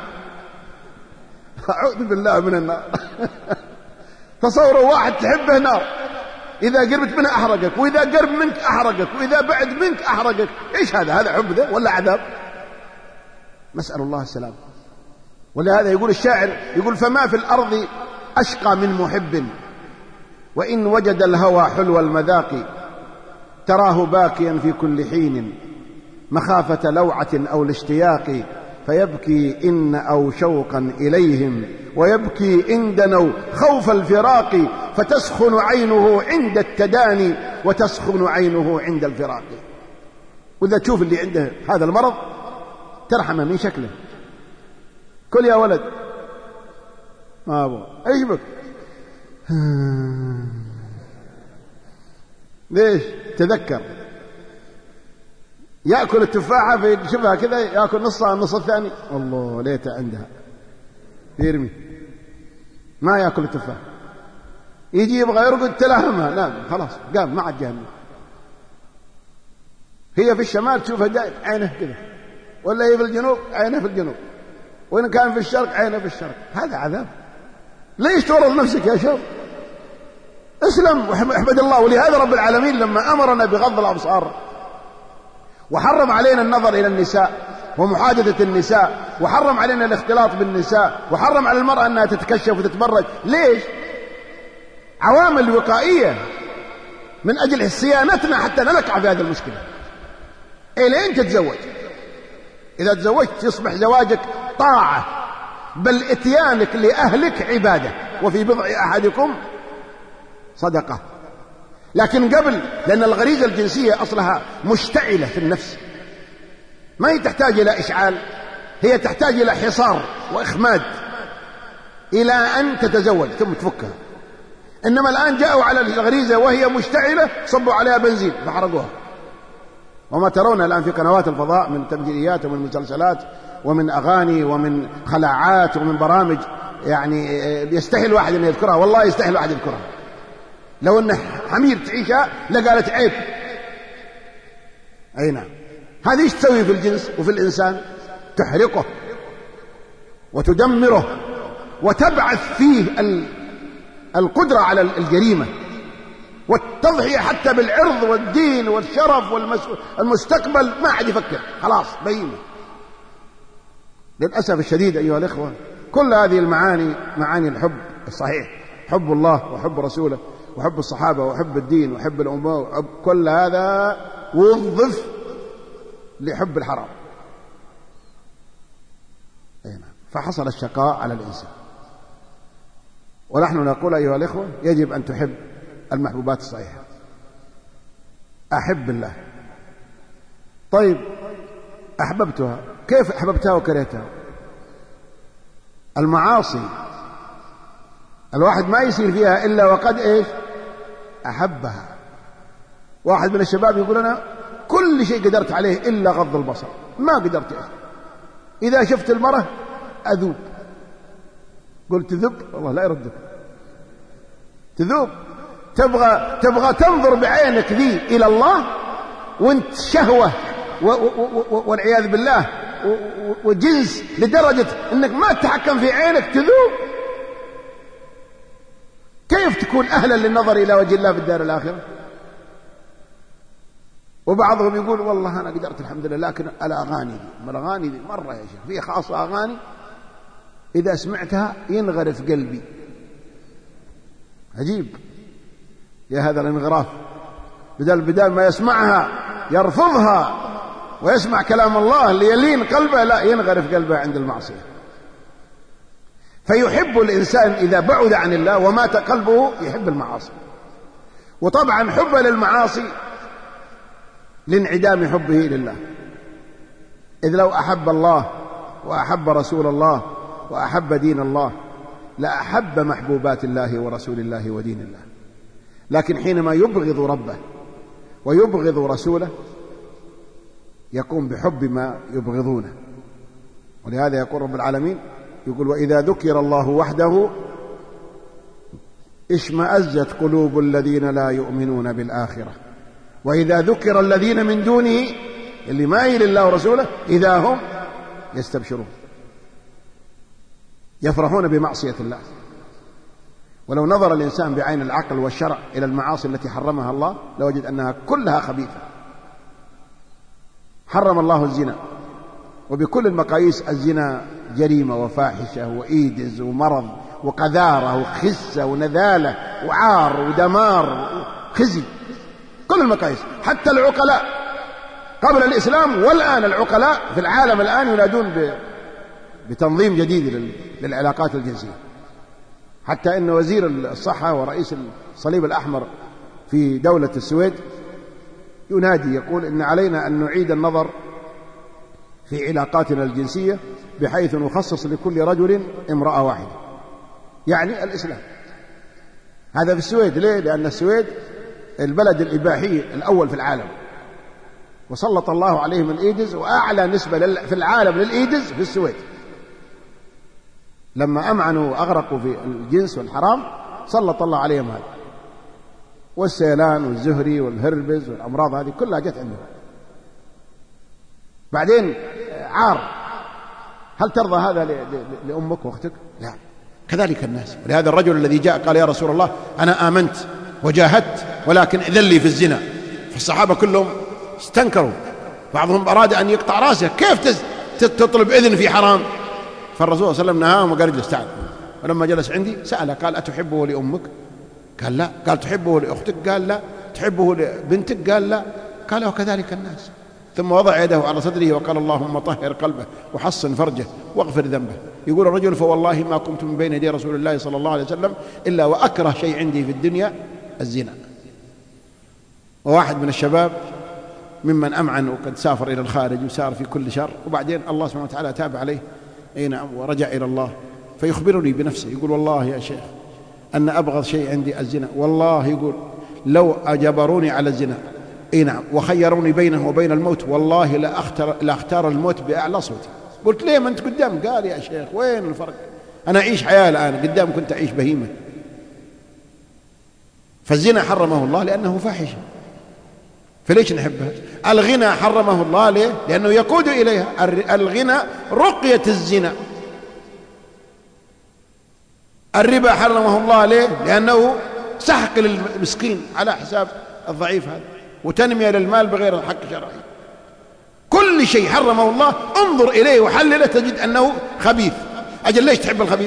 أعوذ بالله من النار. تصوروا واحد تحبه نار، إذا قربت منه أحرقك، وإذا قرب منك أحرقك، وإذا بعد منك أحرقك. إيش هذا؟ هذا حب ذا ولا عذاب؟ نسأل الله السلام. ولهذا يقول الشاعر، يقول: فما في الأرض أشقى من محب، وإن وجد الهوى حلو المذاق، تراه باكيا في كل حين مخافة لوعة أو الاشتياق، فيبكي إن أو شوقا إليهم، ويبكي إن دنوا خوف الفراق، فتسخن عينه عند التداني وتسخن عينه عند الفراق. وإذا تشوف اللي عنده هذا المرض ترحمه من شكله. كل يا ولد، ما أبغى. إيش بك؟ ليش؟ تذكر يأكل التفاحة فيشوفها كذا، يأكل نصها النص الثاني، الله ليته عندها، يرمي، ما يأكل التفاحة. يجي يبغى يرقد تلهمها، لا خلاص قام، ما عاد جهنم. هي في الشمال تشوفها عينه كذا، ولا هي في الجنوب عينه في الجنوب، وإن كان في الشرق عينه في الشرق. هذا عذاب. ليش تورط نفسك يا شاب؟ اسلم واحمد الله. ولهذا رب العالمين لما أمرنا بغض الأبصار وحرم علينا النظر إلى النساء ومحادثة النساء، وحرم علينا الاختلاط بالنساء، وحرم على المرأة أنها تتكشف وتتبرج. ليش؟ عوامل وقائية من أجل صيانتنا حتى لا نقع في هذه المشكلة. إلين تتزوج. إذا تزوجت يصبح زواجك طاعة، بل إتيانك لأهلك عبادة، وفي بضع أحدكم صدقة. لكن قبل، لأن الغريزة الجنسية أصلها مشتعلة في النفس، ما هي تحتاج إلى إشعال، هي تحتاج إلى حصار وإخماد إلى أن تتزوج ثم تفكها. إنما الآن جاءوا على الغريزة وهي مشتعلة، صبوا عليها بنزين فحرقوها. وما ترون الآن في قنوات الفضاء من تمثيليات ومن مسلسلات ومن أغاني ومن خلاعات ومن برامج، يعني يستحي الواحد أن يذكرها، والله يستحي الواحد يذكرها. لو أن حمير تعيشها لقالت عيب. أي نعم. هذه ايش تسوي في الجنس وفي الإنسان؟ تحرقه وتدمره وتبعث فيه القدرة على الجريمة. والتضحية حتى بالعرض والدين والشرف والمستقبل ما عاد يفكر، خلاص بينه. للأسف الشديد أيها الإخوة كل هذه المعاني، معاني الحب الصحيح، حب الله وحب رسوله وحب الصحابة وحب الدين وحب الأمة وحب كل هذا وظف لحب الحرام، فحصل الشقاء على الإنسان. ونحن نقول أيها الإخوة يجب أن تحب المحبوبات الصحيحة. أحب الله. طيب أحببتها، كيف أحببتها وكرهتها؟ المعاصي الواحد ما يصير فيها إلا وقد إيش؟ أحبها. واحد من الشباب يقول أنا كل شيء قدرت عليه إلا غض البصر، ما قدرت إيه؟ إذا شفت المرأة أذوب. قلت تذوب؟ والله لا يردك. تذوب، تبغى تنظر بعينك ذي إلى الله وانت شهوة والعياذ بالله وجنس لدرجة انك ما تتحكم في عينك، تذوب. كيف تكون أهلا للنظر إلى وجه الله في الدار الآخرة؟ وبعضهم يقول والله أنا قدرت الحمد لله، لكن الأغاني دي مرة يا شيخ، في خاصة أغاني إذا سمعتها ينغرف قلبي. عجيب يا هذا الانغراف، بدل ما يسمعها يرفضها ويسمع كلام الله اللي يلين قلبه، لا ينغرف قلبه عند المعصية. فيحب الإنسان إذا بعد عن الله ومات قلبه يحب المعاصي. وطبعا حبه للمعاصي لانعدام حبه لله. إذ لو أحب الله وأحب رسول الله وأحب دين الله لأحب محبوبات الله ورسول الله ودين الله. لكن حينما يبغض ربه ويبغض رسوله يقوم بحب ما يبغضونه. ولهذا يقول رب العالمين، يقول وإذا ذكر الله وحده اشمأزت قلوب الذين لا يؤمنون بالآخرة وإذا ذكر الذين من دونه اللي ما يلي الله ورسوله إذا هم يستبشرون، يفرحون بمعصية الله. ولو نظر الإنسان بعين العقل والشرع إلى المعاصي التي حرمها الله لوجد أنها كلها خبيثة. حرم الله الزنا، وبكل المقاييس الزنا جريمة وفاحشة وإيدز ومرض وقذارة وخسة ونذالة وعار ودمار وخزي، كل المقاييس. حتى العقلاء قبل الإسلام والآن العقلاء في العالم الآن ينادون بتنظيم جديد للعلاقات الجنسية. حتى أن وزير الصحة ورئيس الصليب الأحمر في دولة السويد ينادي يقول إن علينا أن نعيد النظر في علاقاتنا الجنسية بحيث نخصص لكل رجل امرأة واحدة، يعني الإسلام. هذا في السويد. ليه؟ لأن السويد البلد الإباحي الأول في العالم، وسلط الله عليهم الإيدز، وأعلى نسبة في العالم للإيدز في السويد. لما أمعنوا وأغرقوا في الجنس والحرام سلط الله عليهم هذا، والسيلان والزهري والهربز والأمراض هذه كلها جت عندهم. بعدين عار. هل ترضى هذا لأمك وأختك؟ لا. كذلك الناس. ولهذا الرجل الذي جاء قال يا رسول الله أنا آمنت وجاهدت ولكن إذن لي في الزنا. فالصحابة كلهم استنكروا، بعضهم أراد أن يقطع رأسه، كيف تطلب إذن في حرام؟ فالرسول صلى الله عليه وسلم نهاهم وقال اجلس تعال. ولما جلس عندي سأله قال أتحبه لأمك؟ قال لا. قال تحبه لأختك؟ قال لا. تحبه لبنتك؟ قال لا. قال وكذلك الناس. ثم وضع يده على صدره وقال اللهم طهر قلبه وحصن فرجه واغفر ذنبه. يقول الرجل فوالله ما كنت من بين يدي رسول الله صلى الله عليه وسلم إلا وأكره شيء عندي في الدنيا الزنا. وواحد من الشباب ممن أمعن وقد سافر إلى الخارج وسار في كل شر، وبعدين الله سبحانه وتعالى تاب عليه ورجع إلى الله، فيخبرني بنفسه يقول والله يا شيخ أن أبغض شيء عندي الزنا. والله يقول لو أجبروني على الزنا نعم وخيروني بينه وبين الموت والله لأختار الموت بأعلى صوتي. قلت ليه ما أنت قدام؟ قال يا شيخ وين الفرق؟ أنا أعيش حياة الآن، قدام كنت أعيش بهيمة. فالزنا حرمه الله لأنه فاحشة، فليش نحبها؟ الغنى حرمه الله ليه؟ لأنه يقود إليها. الغنى رقية الزنا. الربا حرمه الله ليه؟ لأنه سحق للمسكين على حساب الضعيف هذا، وتنمية للمال بغير الحق الشرعي. كل شيء حرمه الله انظر إليه وحلله تجد أنه خبيث. أجل ليش تحب الخبيث؟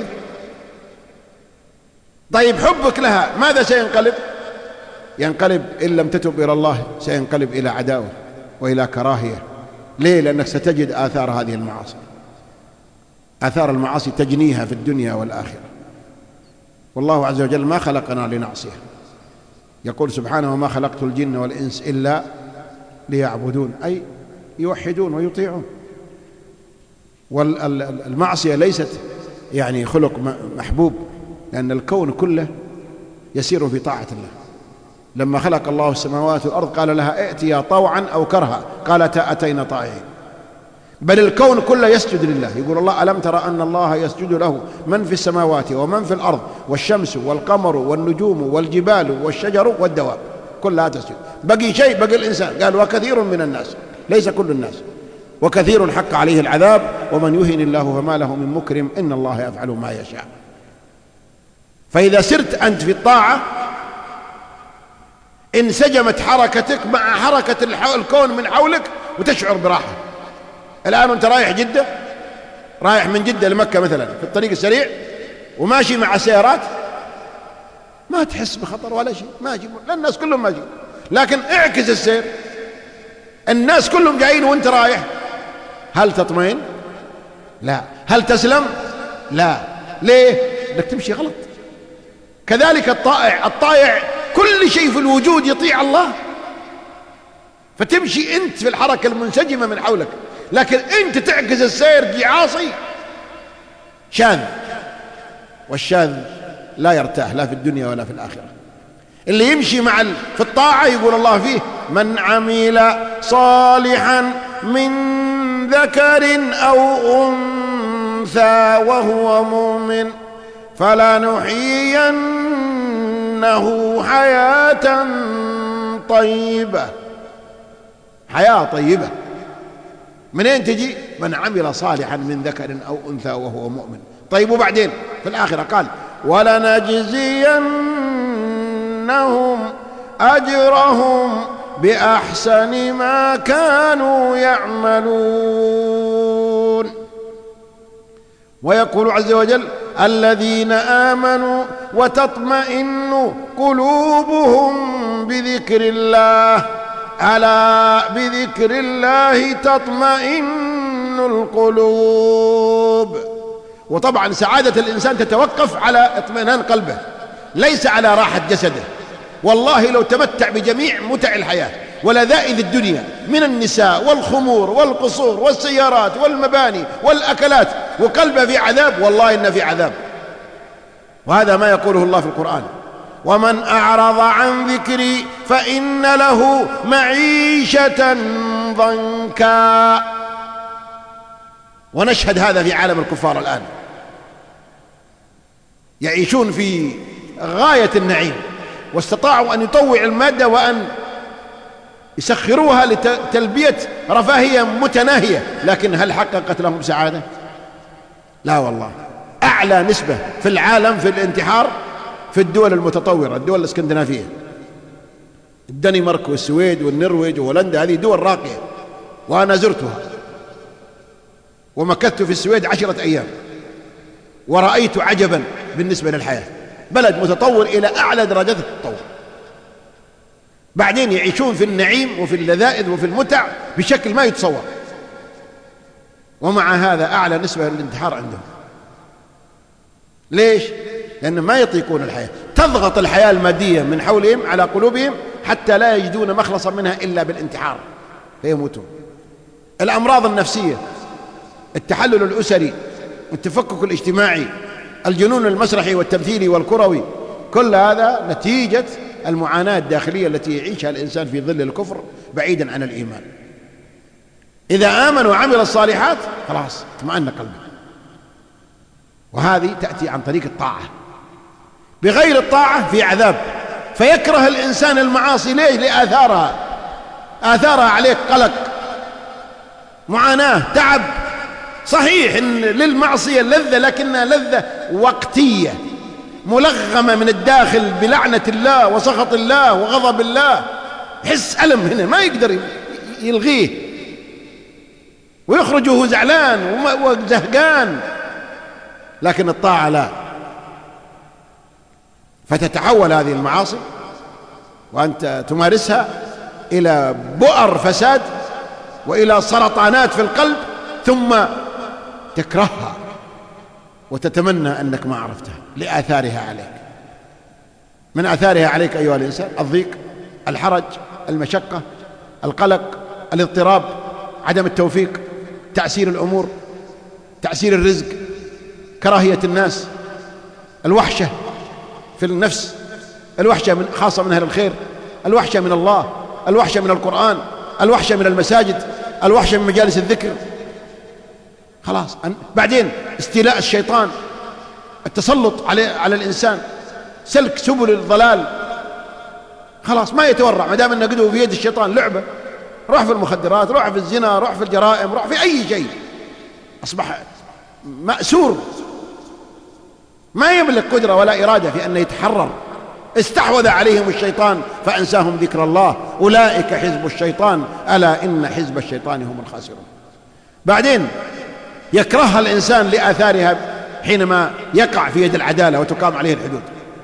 طيب حبك لها ماذا سينقلب؟ ينقلب إن لم تتب إلى الله سينقلب إلى عداوة وإلى كراهية. ليه؟ لأنك ستجد آثار هذه المعاصي، آثار المعاصي تجنيها في الدنيا والآخرة. والله عز وجل ما خلقنا لنعصيه، يقول سبحانه: وما خلقت الجن والإنس إلا ليعبدون، أي يوحدون ويطيعون. والمعصية ليست يعني خلق محبوب، لأن الكون كله يسير في طاعة الله. لما خلق الله السماوات والأرض قال لها ائتيا طوعا أو كرها، قالتا أتينا طائعين. بل الكون كله يسجد لله. يقول الله: ألم ترى أن الله يسجد له من في السماوات ومن في الأرض والشمس والقمر والنجوم والجبال والشجر والدواب كلها تسجد. بقي شيء، بقي الإنسان. قال: وكثير من الناس، ليس كل الناس، وكثير حق عليه العذاب ومن يهن الله فما له من مكرم إن الله يفعل ما يشاء. فإذا سرت أنت في الطاعة انسجمت حركتك مع حركة الكون من حولك وتشعر براحة. الآن أنت رايح جدة، رايح من جدة لمكة مثلا في الطريق السريع وماشي مع السيارات، ما تحس بخطر ولا شيء، ماشي لأن الناس كلهم ماشي. لكن اعكس السير، الناس كلهم جايين وانت رايح، هل تطمئن؟ لا. هل تسلم؟ لا. ليه؟ انك تمشي غلط. كذلك الطائع كل شيء في الوجود يطيع الله، فتمشي انت في الحركة المنسجمة من حولك. لكن انت تعكس السير عاصي شاذ، والشاذ لا يرتاح لا في الدنيا ولا في الآخرة. اللي يمشي في الطاعة يقول الله فيه: من عمل صالحا من ذكر أو أنثى وهو مؤمن فلنحيينه حياة طيبة. حياة طيبة منين تجي؟ من عمل صالحا من ذكر أو أنثى وهو مؤمن. طيب وبعدين في الآخرة قال: ولنجزينهم أجرهم بأحسن ما كانوا يعملون. ويقول عز وجل: الذين آمنوا وتطمئن قلوبهم بذكر الله، ألا بذكر الله تطمئن القلوب. وطبعا سعادة الإنسان تتوقف على اطمئنان قلبه، ليس على راحة جسده. والله لو تمتع بجميع متع الحياة ولذائذ الدنيا من النساء والخمور والقصور والسيارات والمباني والأكلات وقلبه في عذاب، والله إن في عذاب. وهذا ما يقوله الله في القرآن: ومن أعرض عن ذكري فإن له معيشة ضنكا. ونشهد هذا في عالم الكفار الآن، يعيشون في غاية النعيم، واستطاعوا أن يطوعوا المادة وأن يسخروها لتلبية رفاهية متناهية، لكن هل حققت لهم سعادة؟ لا والله. أعلى نسبة في العالم في الانتحار في الدول المتطورة، الدول الاسكندنافية، الدنمارك والسويد والنرويج وهولندا، هذه دول راقية وأنا زرتها ومكثت في السويد 10 أيام ورأيت عجبا بالنسبة للحياة. بلد متطور إلى أعلى درجات التطور، بعدين يعيشون في النعيم وفي اللذائذ وفي المتع بشكل ما يتصور، ومع هذا أعلى نسبة للانتحار عندهم. ليش؟ لأن ما يطيقون الحياة، تضغط الحياة المادية من حولهم على قلوبهم حتى لا يجدون مخلصا منها إلا بالانتحار فيموتون. الأمراض النفسية، التحلل الأسري، التفكك الاجتماعي، الجنون المسرحي والتمثيلي والكروي، كل هذا نتيجة المعاناة الداخلية التي يعيشها الإنسان في ظل الكفر بعيدا عن الإيمان. إذا آمن وعمل الصالحات خلاص اطمأن قلبه. وهذه تأتي عن طريق الطاعة، بغير الطاعة في عذاب، فيكره الإنسان المعاصي. ليش؟ لآثارها، آثارها عليك قلق، معاناة، تعب. صحيح إن للمعصية لذة، لكنها لذة وقتية، ملغمة من الداخل بلعنة الله وسخط الله وغضب الله، يحس ألم هنا ما يقدر يلغيه، ويخرج وهو زعلان وزهقان. لكن الطاعة لا، فتتحول هذه المعاصي وأنت تمارسها إلى بؤر فساد وإلى سرطانات في القلب، ثم تكرهها وتتمنى أنك ما عرفتها لآثارها عليك. من آثارها عليك أيها الإنسان الضيق، الحرج، المشقة، القلق، الاضطراب، عدم التوفيق، تعسير الأمور، تعسير الرزق، كراهية الناس، الوحشة في النفس، الوحشة خاصة من أهل الخير، الوحشة من الله، الوحشة من القرآن، الوحشة من المساجد، الوحشة من مجالس الذكر. خلاص. بعدين استيلاء الشيطان، التسلط على الإنسان، سلك سبل الضلال. خلاص ما يتورع، ما دام أنه قدوه في يد الشيطان لعبة، روح في المخدرات، روح في الزنا، روح في الجرائم، روح في أي شيء، أصبح مأسور، ما يملك قدرة ولا إرادة في أن يتحرر. استحوذ عليهم الشيطان فأنساهم ذكر الله، أولئك حزب الشيطان ألا إن حزب الشيطان هم الخاسرون. بعدين يكرهها الإنسان لآثارها حينما يقع في يد العدالة وتقام عليه الحدود.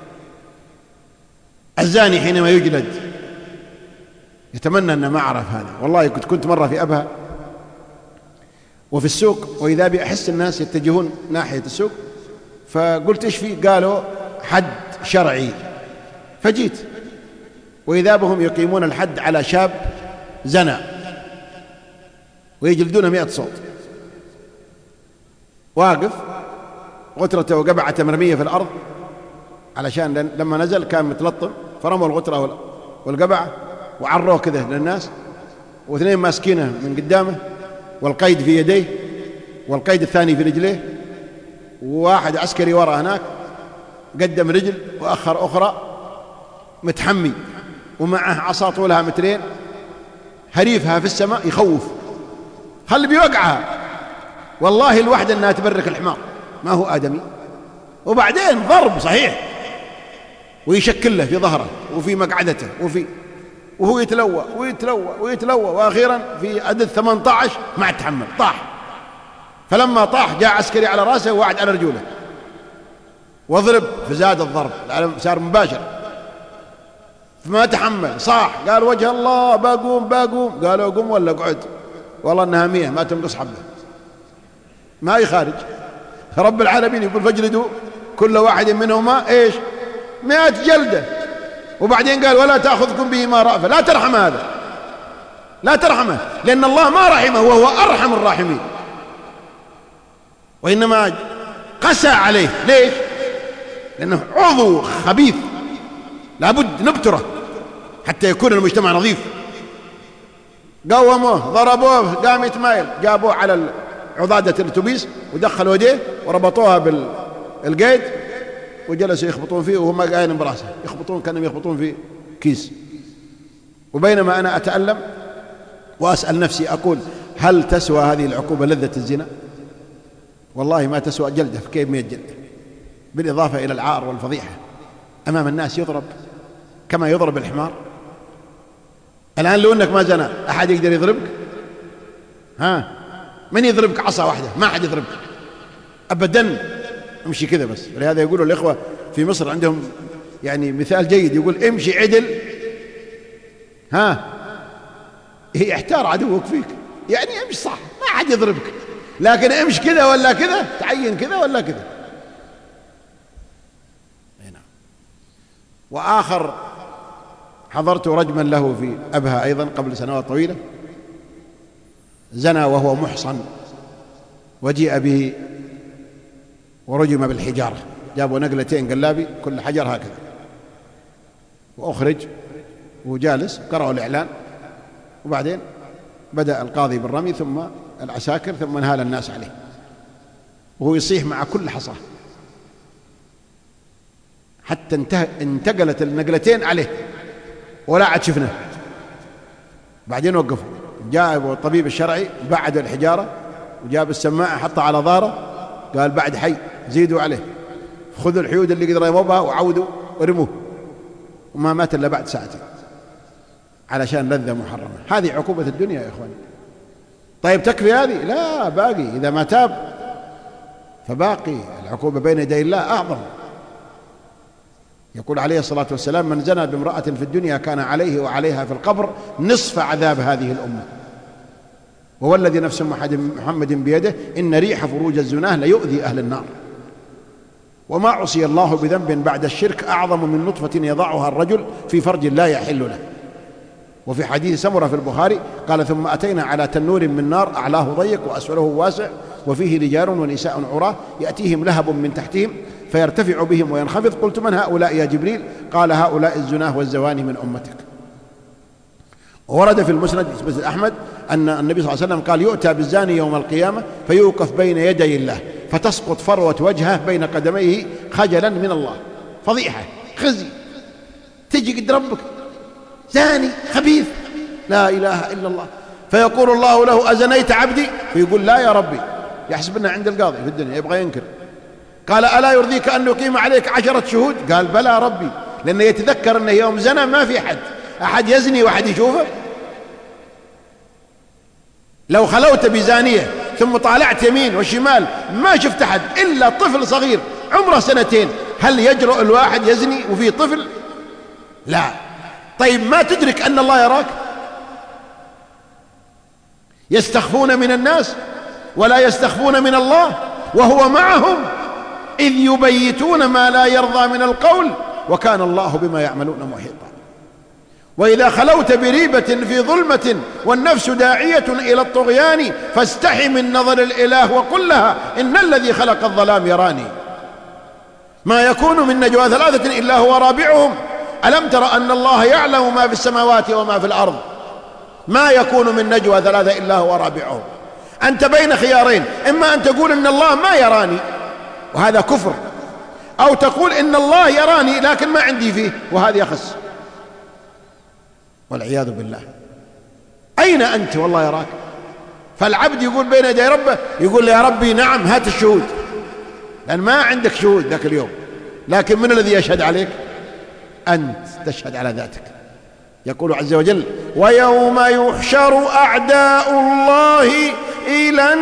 الزاني حينما يجلد يتمنى أن ما أعرف هذا. والله كنت مرة في أبها وفي السوق، وإذا بي أحس الناس يتجهون ناحية السوق، فقلت إيش فيه؟ قالوا حد شرعي. فجيت وإذا بهم يقيمون الحد على شاب زنى ويجلدونه 100 صوت. واقف غترته وقبعته مرمية في الأرض، علشان لما نزل كان متلطم، فرموا الغترة والقبعة وعروه كذا للناس، واثنين ماسكينه من قدامه والقيد في يديه والقيد الثاني في رجليه، وواحد عسكري وراء هناك قدم رجل وأخر أخرى، متحمي ومعه عصا طولها 2 متر، هريفها في السماء يخوف، خلي بيوقعها. والله الوحدة أنها تبرك الحمار، ما هو آدمي. وبعدين ضرب صحيح، ويشكل له في ظهره وفي مقعدته وهو يتلوى ويتلوى ويتلوى، وأخيرا في عدد 18 ما تحمل، طاح. فلما طاح جاء عسكري على رأسه وواحد على رجوله وضرب، فزاد الضرب صار مباشر، فما تحمل، صاح، قال وجه الله باقوم. قالوا قم ولا قعد؟ والله انها 100 ما تنقص حبه، ما يخارج. رب العالمين يقول فاجلدوا كل واحد منهما ايش 100 جلده. وبعدين قال ولا تأخذكم بهما رأفة، لا ترحم هذا، لا ترحمه، لأن الله ما رحمه وهو أرحم الراحمين، وإنما قسى عليه. ليش؟ لأنه عضو خبيث لابد نبتره حتى يكون المجتمع نظيف. قوموه، ضربوه، قام يتمايل، جابوه على عضادة الأتوبيس ودخلوا يديه وربطوها بالقيد وجلسوا يخبطون فيه وهم قايلين براسه، يخبطون كانهم يخبطون في كيس. وبينما أنا أتألم وأسأل نفسي أقول هل تسوى هذه العقوبة لذة الزنا؟ والله ما تسوى جلدة في كيف 100 جلدة، بالإضافة إلى العار والفضيحة أمام الناس، يضرب كما يضرب الحمار. الآن لو أنك ما زنا أحد يقدر يضربك؟ ها، من يضربك عصا واحدة؟ ما أحد يضربك أبدا، امشي كذا بس. ولهذا يقولوا الإخوة في مصر عندهم يعني مثال جيد، يقول امشي عدل ها يحتار عدوك فيك، يعني امشي صح ما أحد يضربك، لكن امشي كذا ولا كذا، تعين كذا ولا كذا. وآخر حضرت رجما له في أبها أيضا قبل سنوات طويلة، زنى وهو محصن وجيء به ورجم بالحجارة، جابوا نقلتين قلابي كل حجر هكذا، وأخرج وجالس قرأوا الإعلان، وبعدين بدأ القاضي بالرمي ثم العساكر ثم انهال الناس عليه، وهو يصيح مع كل حصاه حتى انتقلت النقلتين عليه ولا عاد شفناه. بعدين وقفوا، جاء الطبيب الشرعي بعد الحجارة وجاب السماعة حطها على ظهره، قال بعد حي زيدوا عليه، خذوا الحيود اللي قدر يموبها وعودوا ورموه، وما مات إلا بعد ساعتين علشان لذة محرمة. هذه عقوبة الدنيا يا إخوان. طيب تكفي هذه؟ لا، باقي. إذا ما تاب فباقي العقوبة بين يدي الله أعظم. يقول عليه الصلاة والسلام: من زنى بامرأة في الدنيا كان عليه وعليها في القبر نصف عذاب هذه الأمة. ووالذي نفس محمد بيده إن ريح فروج الزناه ليؤذي أهل النار. وما عصي الله بذنب بعد الشرك أعظم من نطفة يضعها الرجل في فرج لا يحل له. وفي حديث سمرة في البخاري قال: ثم أتينا على تنور من نار أعلاه ضيق وأسفله واسع وفيه رجال ونساء عراة يأتيهم لهب من تحتهم فيرتفع بهم وينخفض. قلت: من هؤلاء يا جبريل؟ قال: هؤلاء الزناه والزواني من أمتك. ورد في المسند أحمد أن النبي صلى الله عليه وسلم قال: يؤتى بالزاني يوم القيامة فيوقف بين يدي الله فتسقط فروة وجهه بين قدميه خجلا من الله. فضيحة، خزي، تجي قد ربك زاني خبيث، لا إله إلا الله. فيقول الله له: أزنيت عبدي؟ فيقول: لا يا ربي. يحسب أنه عند القاضي في الدنيا يبغى ينكر. قال: ألا يرضيك أن يقيم عليك 10 شهود؟ قال: بلى ربي. لأنه يتذكر أنه يوم زنا ما في أحد يزني وأحد يشوفه. لو خلوت بزانية ثم طالعت يمين وشمال ما شفت أحد إلا طفل صغير عمره 2 هل يجرؤ الواحد يزني وفيه طفل؟ لا. طيب ما تدرك أن الله يراك؟ يستخفون من الناس ولا يستخفون من الله وهو معهم إذ يبيتون ما لا يرضى من القول وكان الله بما يعملون محيطا. وإذا خلوت بريبة في ظلمة والنفس داعية إلى الطغيان فاستحي من نظر الإله وقل لها إن الذي خلق الظلام يراني. ما يكون من نجوى 3 إلا هو رابعهم ألم تر أن الله يعلم ما في السماوات وما في الأرض. ما يكون من نجوى 3 إلا هو رابعهم. أنت بين خيارين: إما أن تقول إن الله ما يراني وهذا كفر، أو تقول إن الله يراني لكن ما عندي فيه وهذا أخس، والعياذ بالله. أين أنت والله يراك؟ فالعبد يقول بين يدي ربه، يقول يا ربي نعم هات الشهود، لأن ما عندك شهود ذاك اليوم. لكن من الذي يشهد عليك؟ أنت تشهد على ذاتك. يقول عز وجل: ويوم يحشر أعداء الله إلى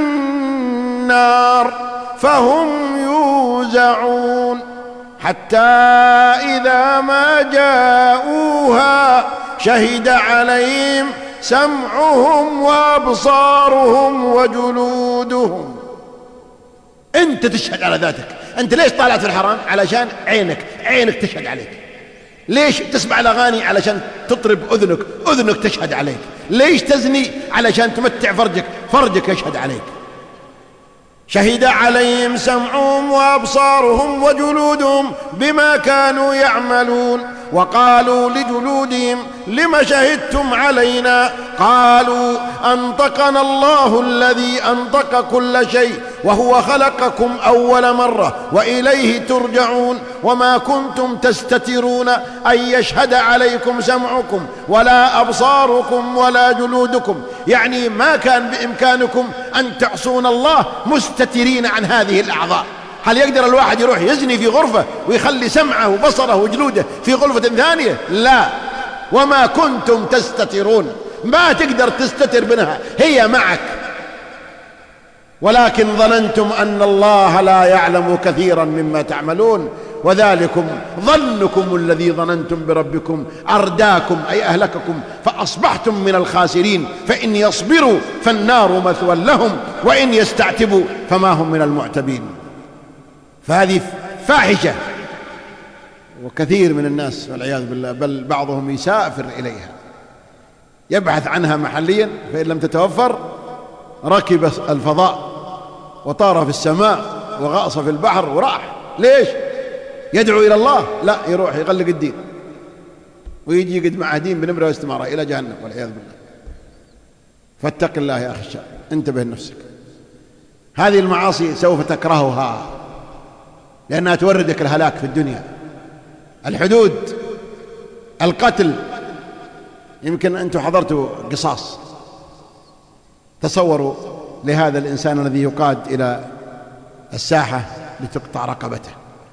النار فهم يوزعون حتى إذا ما جاءوها شهد عليهم سمعهم وأبصارهم وجلودهم. أنت تشهد على ذاتك. أنت ليش طالعت في الحرام؟ علشان عينك تشهد عليك. ليش تسمع الأغاني؟ علشان تطرب أذنك تشهد عليك. ليش تزني؟ علشان تمتع فرجك يشهد عليك. شهد عليهم سمعهم وأبصارهم وجلودهم بما كانوا يعملون. وقالوا لجلودهم لم شهدتم علينا؟ قالوا أنطقنا الله الذي أنطق كل شيء وهو خلقكم أول مرة وإليه ترجعون وما كنتم تستترون أن يشهد عليكم سمعكم ولا أبصاركم ولا جلودكم. يعني ما كان بإمكانكم أن تعصون الله مستترين عن هذه الأعضاء. هل يقدر الواحد يروح يزني في غرفة ويخلي سمعه وبصره وجلوده في غرفة ثانية؟ لا. وما كنتم تستترون، ما تقدر تستتر منها، هي معك. ولكن ظننتم أن الله لا يعلم كثيرا مما تعملون وذلكم ظنكم الذي ظننتم بربكم أرداكم أي أهلككم فأصبحتم من الخاسرين. فإن يصبروا فالنار مثوى لهم وإن يستعتبوا فما هم من المعتبين. فهذه فاحشة، وكثير من الناس والعياذ بالله بل بعضهم يسافر إليها يبحث عنها محليا، فإن لم تتوفر ركب الفضاء وطار في السماء وغاص في البحر وراح. ليش؟ يدعو إلى الله؟ لا، يروح يغلق الدين ويجي قد مع دين بنمرة واستمارة إلى جهنم والعياذ بالله. فاتق الله يا أخي الشاب، انتبه لنفسك. هذه المعاصي سوف تكرهها لأنها توردك الهلاك في الدنيا. الحدود، القتل. يمكن أنتم حضرتوا قصاص، تصوروا لهذا الإنسان الذي يقاد إلى الساحة لتقطع رقبته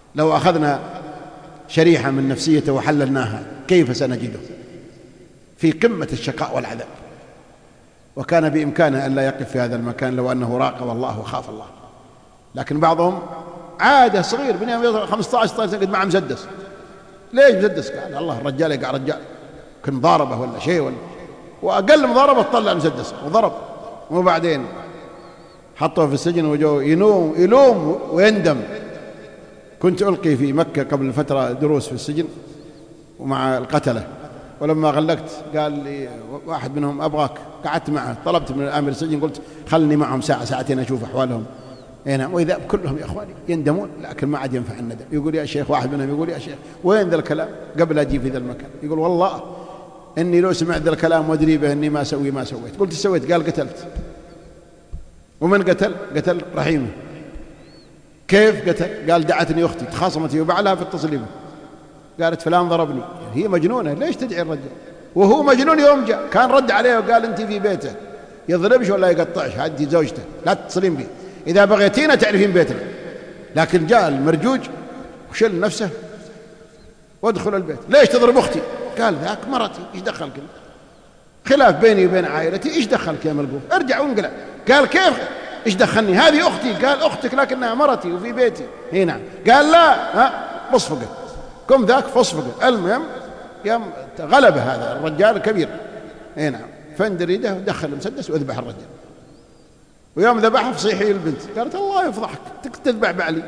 لو أخذنا شريحة من نفسيته وحللناها كيف سنجده؟ في قمة الشقاء والعذاب. وكان بإمكانه أن لا يقف في هذا المكان لو أنه راقب الله وخاف الله. لكن بعضهم عادة صغير بني 15 سنة قد معه مسدس. ليش مسدس؟ قال الله الرجال يقع رجال، كان مضاربة ولا شيء، ولا وأقل مضاربة تطلع المسدس وضرب. وبعدين حطوه في السجن وجو يلوم ويندم. كنت ألقي في مكة قبل فترة دروس في السجن ومع القتلة، ولما غلقت قال لي واحد منهم أبغاك، قعدت معه، طلبت من آمر السجن قلت خلني معهم ساعة ساعتين أشوف أحوالهم. نعم. وإذا كلهم يا إخواني يندمون، لكن ما عاد ينفع الندم. يقول يا شيخ، واحد منهم يقول يا شيخ وين ذا الكلام قبل أجي في ذا المكان؟ يقول والله إني لو سمعت ذا الكلام وأدري به إني ما سويت. قلت سويت؟ قال قتلت. ومن قتل؟ قتل رحيمه. كيف قتل؟ قال دعتني أختي تخاصمت وبعلها في التصليب، قالت فلان ضربني. هي مجنونة، ليش تدعي الرجال وهو مجنون؟ يوم جاء كان رد عليه وقال أنت في بيته يضربش ولا يقطعش، هذه زوجته لا تتصلين به، إذا بغيتين تعرفين بيتنا. لكن جاء المرجوج وشل نفسه وادخل البيت. ليش تضرب أختي؟ قال ذاك مرتي، إيش دخلك؟ خلاف بيني وبين عائلتي، إيش دخلك يا ملقوف؟ ارجع وانقلع. قال كيف إيش دخلني؟ هذه أختي. قال أختك لكنها مرتي وفي بيتي. نعم. قال لا، فصفقه كم ذاك فصفقه. المهم يوم غلب هذا الرجال الكبير، نعم، فاندر يده ودخل المسدس وذبح الرجال. ويوم ذبحه فصيحي البنت قالت الله يفضحك تذبح بعلي.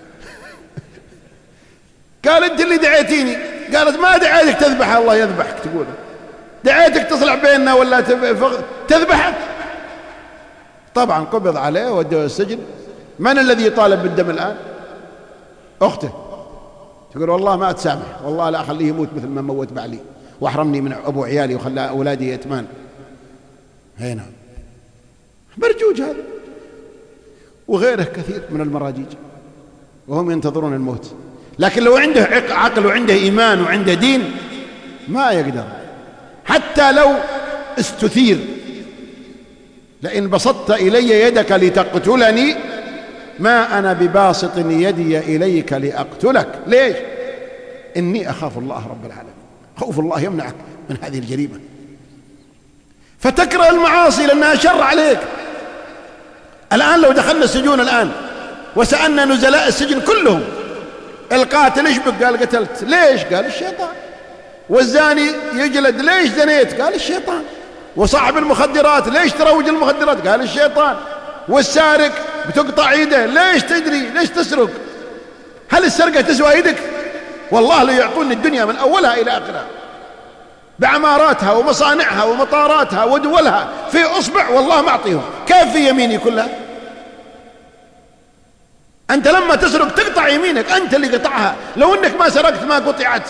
قال أنت اللي دعيتيني. قالت ما دعيتك تذبح، الله يذبحك. تقول دعيتك تصلح بيننا ولا تذبحك؟ طبعا قبض عليه ودوه السجن. من الذي يطالب بالدم الآن؟ أخته. تقول والله ما أتسامح، والله لا أخليه يموت مثل ما موت بعلي وأحرمني من أبو عيالي وخلى أولادي يتمان. هنا مرجوج هذا وغيره كثير من المراجيج وهم ينتظرون الموت. لكن لو عنده عقل وعنده إيمان وعنده دين ما يقدر، حتى لو استثير. لئن بسطت إلي يدك لتقتلني ما أنا بباسط يدي إليك لأقتلك. ليش؟ إني أخاف الله رب العالمين. خوف الله يمنعك من هذه الجريمة، فتكره المعاصي لأنها شر عليك. الآن لو دخلنا السجون الآن وسألنا نزلاء السجن كلهم القاتل ايش بك؟ قال قتلت. ليش؟ قال الشيطان. والزاني يجلد. ليش زنيت؟ قال الشيطان. وصاحب المخدرات ليش تروج المخدرات؟ قال الشيطان. والسارق بتقطع يده. ليش تدري؟ ليش تسرق؟ هل السرقة تسوى يدك؟ والله لو يعطون الدنيا من أولها إلى آخرها بعماراتها ومصانعها ومطاراتها ودولها في أصبع، والله ما أعطيهم. كيف في يميني كلها؟ أنت لما تسرق تقطع يمينك، أنت اللي قطعها. لو أنك ما سرقت ما قطعت.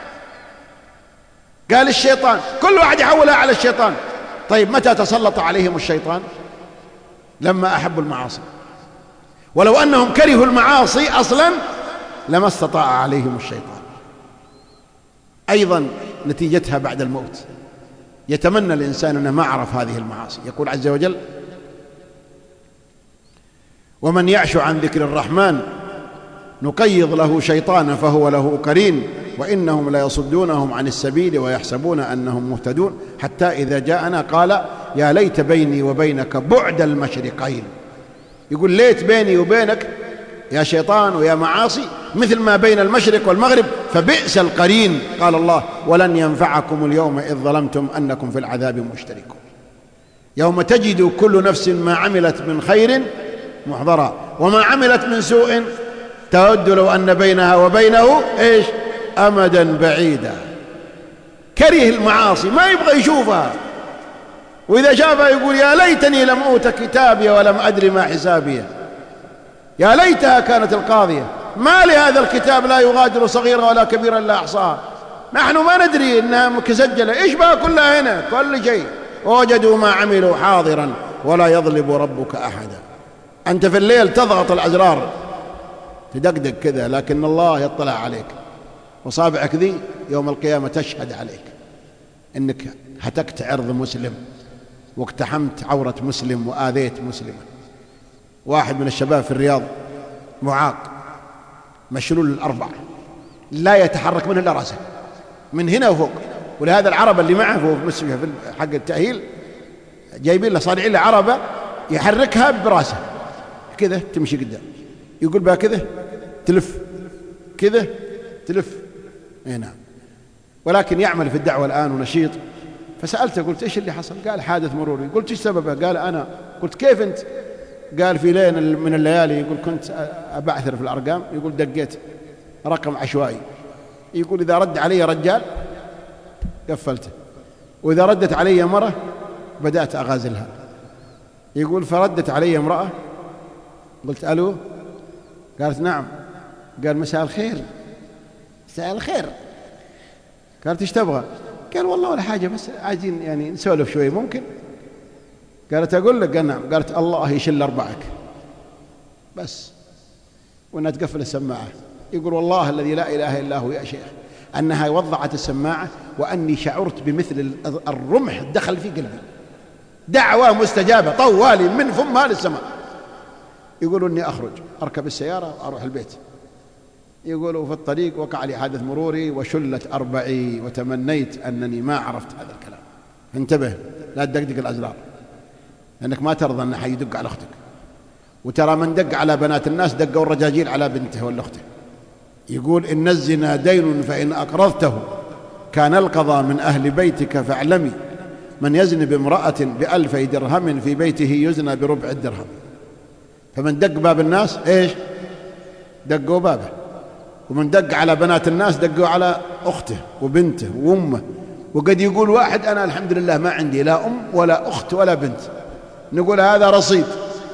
قال الشيطان. كل واحد يحولها على الشيطان. طيب متى تسلط عليهم الشيطان؟ لما أحبوا المعاصي. ولو أنهم كرهوا المعاصي أصلا لما استطاع عليهم الشيطان. أيضا نتيجتها بعد الموت. يتمنى الإنسان أنه ما عرف هذه المعاصي. يقول عز وجل ومن يعش عن ذكر الرحمن نقيض له شيطانا فهو له قرين وإنهم ليصدونهم عن السبيل ويحسبون أنهم مهتدون حتى إذا جاءنا قال يا ليت بيني وبينك بعد المشرقين. يقول ليت بيني وبينك يا شيطان ويا معاصي مثل ما بين المشرق والمغرب فبئس القرين. قال الله ولن ينفعكم اليوم إذ ظلمتم أنكم في العذاب مشتركون يوم تجد كل نفس ما عملت من خير محضرا وما عملت من سوء تود لو أن بينها وبينه إيش أمدا بعيدا. كره المعاصي ما يبغى يشوفها، وإذا شافها يقول يا ليتني لم أوت كتابي ولم أدري ما حسابي، يا ليتها كانت القاضية ما لهذا الكتاب لا يغادر صغيرا ولا كبيرا إلا أحصاها. نحن ما ندري إنها مسجلة، إيش بقى كلها هنا كل شيء وجدوا ما عملوا حاضرا ولا يظلم ربك أحدا. أنت في الليل تضغط الأزرار تدقدق كذا لكن الله يطلع عليك، وصابعك ذي يوم القيامة تشهد عليك إنك هتكت عرض مسلم واقتحمت عورة مسلم وآذيت مسلمة. واحد من الشباب في الرياض معاق مشلول الأربع، لا يتحرك منه إلا رأسه من هنا وفوق. ولهذا العربة اللي معه هو في مستشفى حق التأهيل جايبين له صانعين له عربة يحركها براسه كذا تمشي قدام، يقول بها كذا تلف كذا تلف. نعم. ولكن يعمل في الدعوة الآن ونشيط. فسألته قلت إيش اللي حصل؟ قال حادث مروري. قلت إيش سببه؟ قال أنا. قلت كيف أنت؟ قال في ليلة من الليالي يقول كنت أبعثر في الأرقام، يقول دقيت رقم عشوائي، يقول إذا رد علي رجال قفلته، وإذا ردت علي مرة بدأت أغازلها. يقول فردت علي امرأة، قلت ألو؟ قالت نعم. قال مساء الخير. مساء الخير. قالت ايش تبغى؟ قال والله ولا حاجة، بس عايزين يعني نسولف شوي ممكن؟ قالت أقول لك؟ قال نعم. قالت الله يشل أربعك بس، وأنها تقفل السماعة. يقول والله الذي لا إله إلا هو يا شيخ أنها وضعت السماعة وأني شعرت بمثل الرمح دخل في قلبي، دعوة مستجابة طوالي من فمها للسماء. يقول إني أخرج أركب السيارة وأروح البيت. يقولوا في الطريق وقع لي حادث مروري وشلت أربعي وتمنيت أنني ما عرفت هذا الكلام. انتبه لا تدقدق الأزرار، لأنك ما ترضى أن حي يدق على أختك. وترى من دق على بنات الناس دقوا الرجاجيل على بنته ولا أخته. يقول إن الزنا دين فإن أقرضته كان القضاء من أهل بيتك فاعلمي من يزن بامرأة ب1000 درهم في بيته يزنى بربع الدرهم. فمن دق باب الناس إيش؟ دقوا بابه. ومن دق على بنات الناس دقوا على أخته وبنته وأمه. وقد يقول واحد أنا الحمد لله ما عندي لا أم ولا أخت ولا بنت، نقول هذا رصيد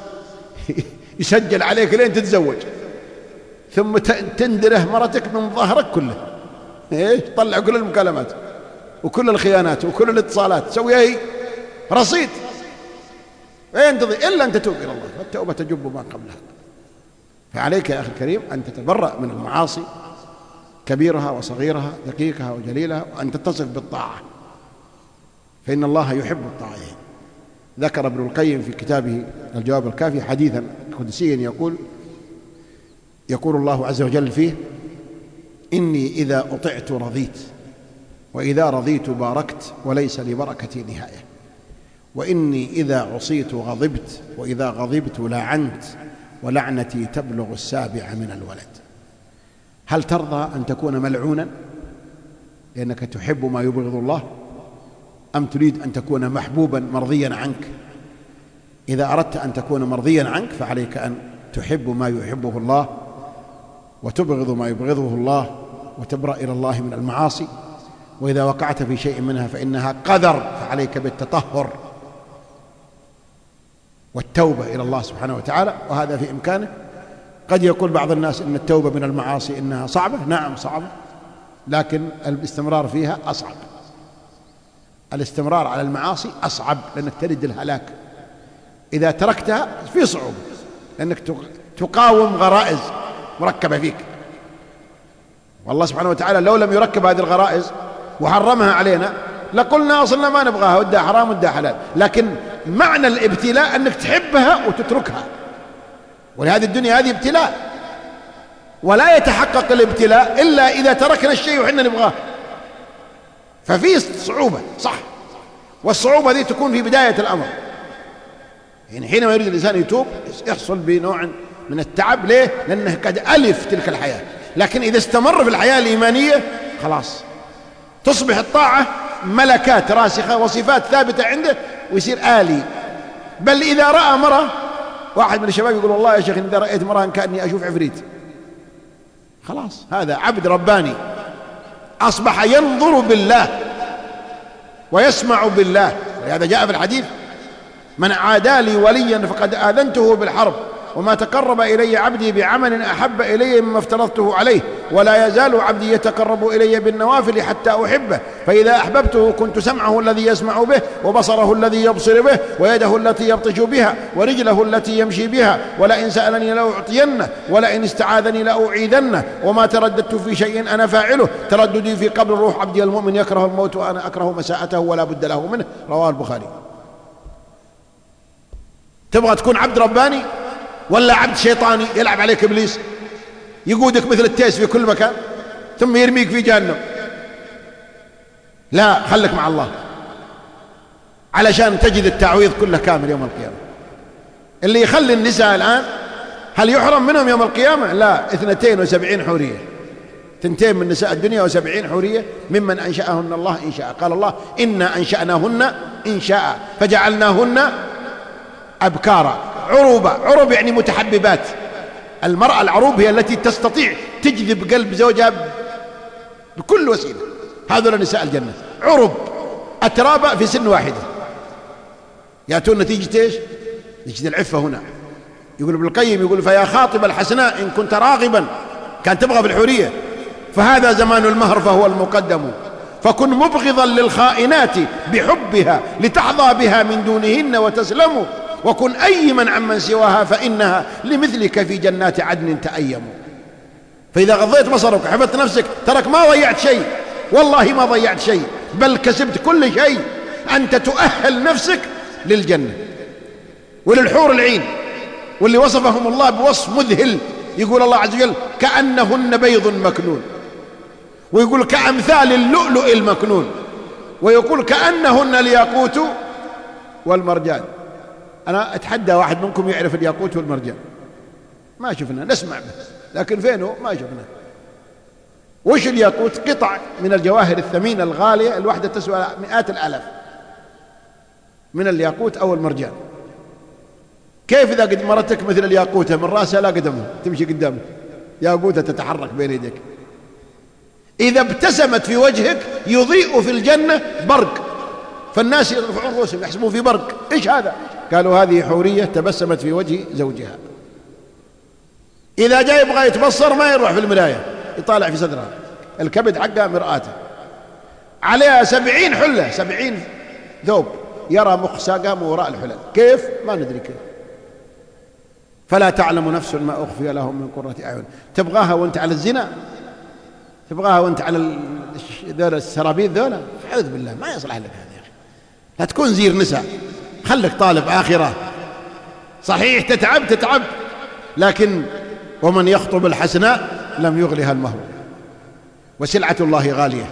يسجل عليك لين تتزوج، ثم تندره مرتك من ظهرك كله. إيش؟ طلع كل المكالمات وكل الخيانات وكل الاتصالات تسويها هي رصيد. وين تضيع إلا أن تتوب إلى الله، والتوبة تجب ما قبلها. فعليك يا أخي الكريم أن تتبرأ من المعاصي كبيرها وصغيرها دقيقها وجليلها، وأن تتصف بالطاعة، فإن الله يحب الطاعين. ذكر ابن القيم في كتابه الجواب الكافي حديثا قدسيا يقول الله عز وجل فيه إني إذا أطعت رضيت، وإذا رضيت باركت وليس لبركتي نهاية، وإني إذا عصيت غضبت، وإذا غضبت لعنت، ولعنتي تبلغ 7 من الولد. هل ترضى أن تكون ملعونا لأنك تحب ما يبغض الله، أم تريد أن تكون محبوبا مرضيا عنك؟ إذا أردت أن تكون مرضيا عنك فعليك أن تحب ما يحبه الله وتبغض ما يبغضه الله، وتبرأ إلى الله من المعاصي. وإذا وقعت في شيء منها فإنها قدر، فعليك بالتطهر والتوبة إلى الله سبحانه وتعالى، وهذا في إمكانه. قد يقول بعض الناس إن التوبة من المعاصي إنها صعبة. نعم صعبة، لكن الاستمرار فيها أصعب. الاستمرار على المعاصي أصعب لأنك تلد الهلاك. إذا تركتها في صعوبة لأنك تقاوم غرائز مركبة فيك. والله سبحانه وتعالى لو لم يركب هذه الغرائز وحرمها علينا لقلنا أصلنا ما نبغاها، ودها حرام ودها حلال. لكن معنى الابتلاء أنك تحبها وتتركها، ولهذه الدنيا هذه ابتلاء، ولا يتحقق الابتلاء إلا إذا تركنا الشيء وحنا نبغاه. ففي صعوبة صح، والصعوبة دي تكون في بداية الأمر، يعني حينما يريد الإنسان يتوب يحصل بنوع من التعب. ليه؟ لأنه قد ألف تلك الحياة. لكن إذا استمر في الحياة الإيمانية خلاص تصبح الطاعة ملكات راسخة وصفات ثابتة عنده ويصير آلي. بل إذا رأى مرة، واحد من الشباب يقول والله يا شيخ إذا رأيت مرة كأني أشوف عفريت. خلاص هذا عبد رباني أصبح ينظر بالله ويسمع بالله. لهذا جاء في الحديث من عادى لي وليا فقد آذنته بالحرب، وما تقرب إلي عبدي بعمل أحب إلي مما افترضته عليه، ولا يزال عبدي يتقرب إلي بالنوافل حتى أحبه، فإذا أحببته كنت سمعه الذي يسمع به، وبصره الذي يبصر به، ويده التي يبطش بها، ورجله التي يمشي بها، ولئن سألني لأعطينه، ولئن استعاذني لأعيذنه، وما ترددت في شيء أنا فاعله، ترددي في قبر روح عبدي المؤمن يكره الموت وأنا أكره مساءته ولا بد له منه. رواه البخاري. تبغى تكون عبد رباني ولا عبد شيطاني يلعب عليك إبليس؟ يقودك مثل التيس في كل مكان ثم يرميك في جهنم. لا، خلك مع الله علشان تجد التعويض كله كامل يوم القيامة. اللي يخلي النساء الآن هل يحرم منهم يوم القيامة؟ لا، 72 حورية، 2 من نساء الدنيا و70 حورية ممن أنشأهن الله إن شاء. قال الله إنا أنشأناهن إن شاء فجعلناهن أبكارا عروبا. عروب يعني متحببات. المرأة العروب هي التي تستطيع تجذب قلب زوجها بكل وسيلة. هذول نساء الجنة عرب أترابا في سن واحدة، يأتون نتيجة إيش؟ نتيجة العفة. هنا يقول ابن القيم، يقول فيا خاطب الحسناء إن كنت راغبا، كان تبغى بالحورية، فهذا زمان المهر فهو المقدم، فكن مبغضا للخائنات بحبها لتحظى بها من دونهن وتسلم، وكن أيمن عمن سواها فإنها لمثلك في جنات عدن تأيم. فإذا غضيت بصرك وحفظت نفسك ترك ما ضيعت شيء، والله ما ضيعت شيء، بل كسبت كل شيء. أنت تؤهل نفسك للجنة وللحور العين، واللي وصفهم الله بوصف مذهل. يقول الله عز وجل كأنهن بيض مكنون، ويقول كأمثال اللؤلؤ المكنون، ويقول كأنهن الياقوت والمرجان. أنا أتحدى واحد منكم يعرف الياقوت والمرجان. ما شفنا، نسمع بس، لكن فينه ما شفنا. وش الياقوت؟ قطع من الجواهر الثمينة الغالية، الواحدة تسوى مئات الآلاف من الياقوت أو المرجان. كيف إذا قد مرتك مثل الياقوتة من رأسها لا قدمه تمشي قدامه، ياقوتة تتحرك بين يديك، إذا ابتسمت في وجهك يضيء في الجنة برق، فالناس يرفعون رؤوسهم يحسبون في برق. إيش هذا؟ قالوا هذه حورية تبسمت في وجه زوجها. إذا جاء يبغى يتبصر ما يروح في المراية، يطالع في صدرها، الكبد حقها مرآته، عليها 70 حلة، 70 ثوب، يرى مخ ساقام وراء الحلل. كيف؟ ما ندري كيف. فلا تعلم نفس ما أخفي لهم من قرة أعين. تبغاها وانت على الزنا؟ تبغاها وانت على ذول السرابيل ذولا؟ أعوذ بالله، ما يصلح لك هذا يا أخي. لا تكون زير نساء، خلك طالب آخرة. صحيح تتعب، لكن ومن يخطب الحسناء لم يغلها المهر. وسلعة الله غالية،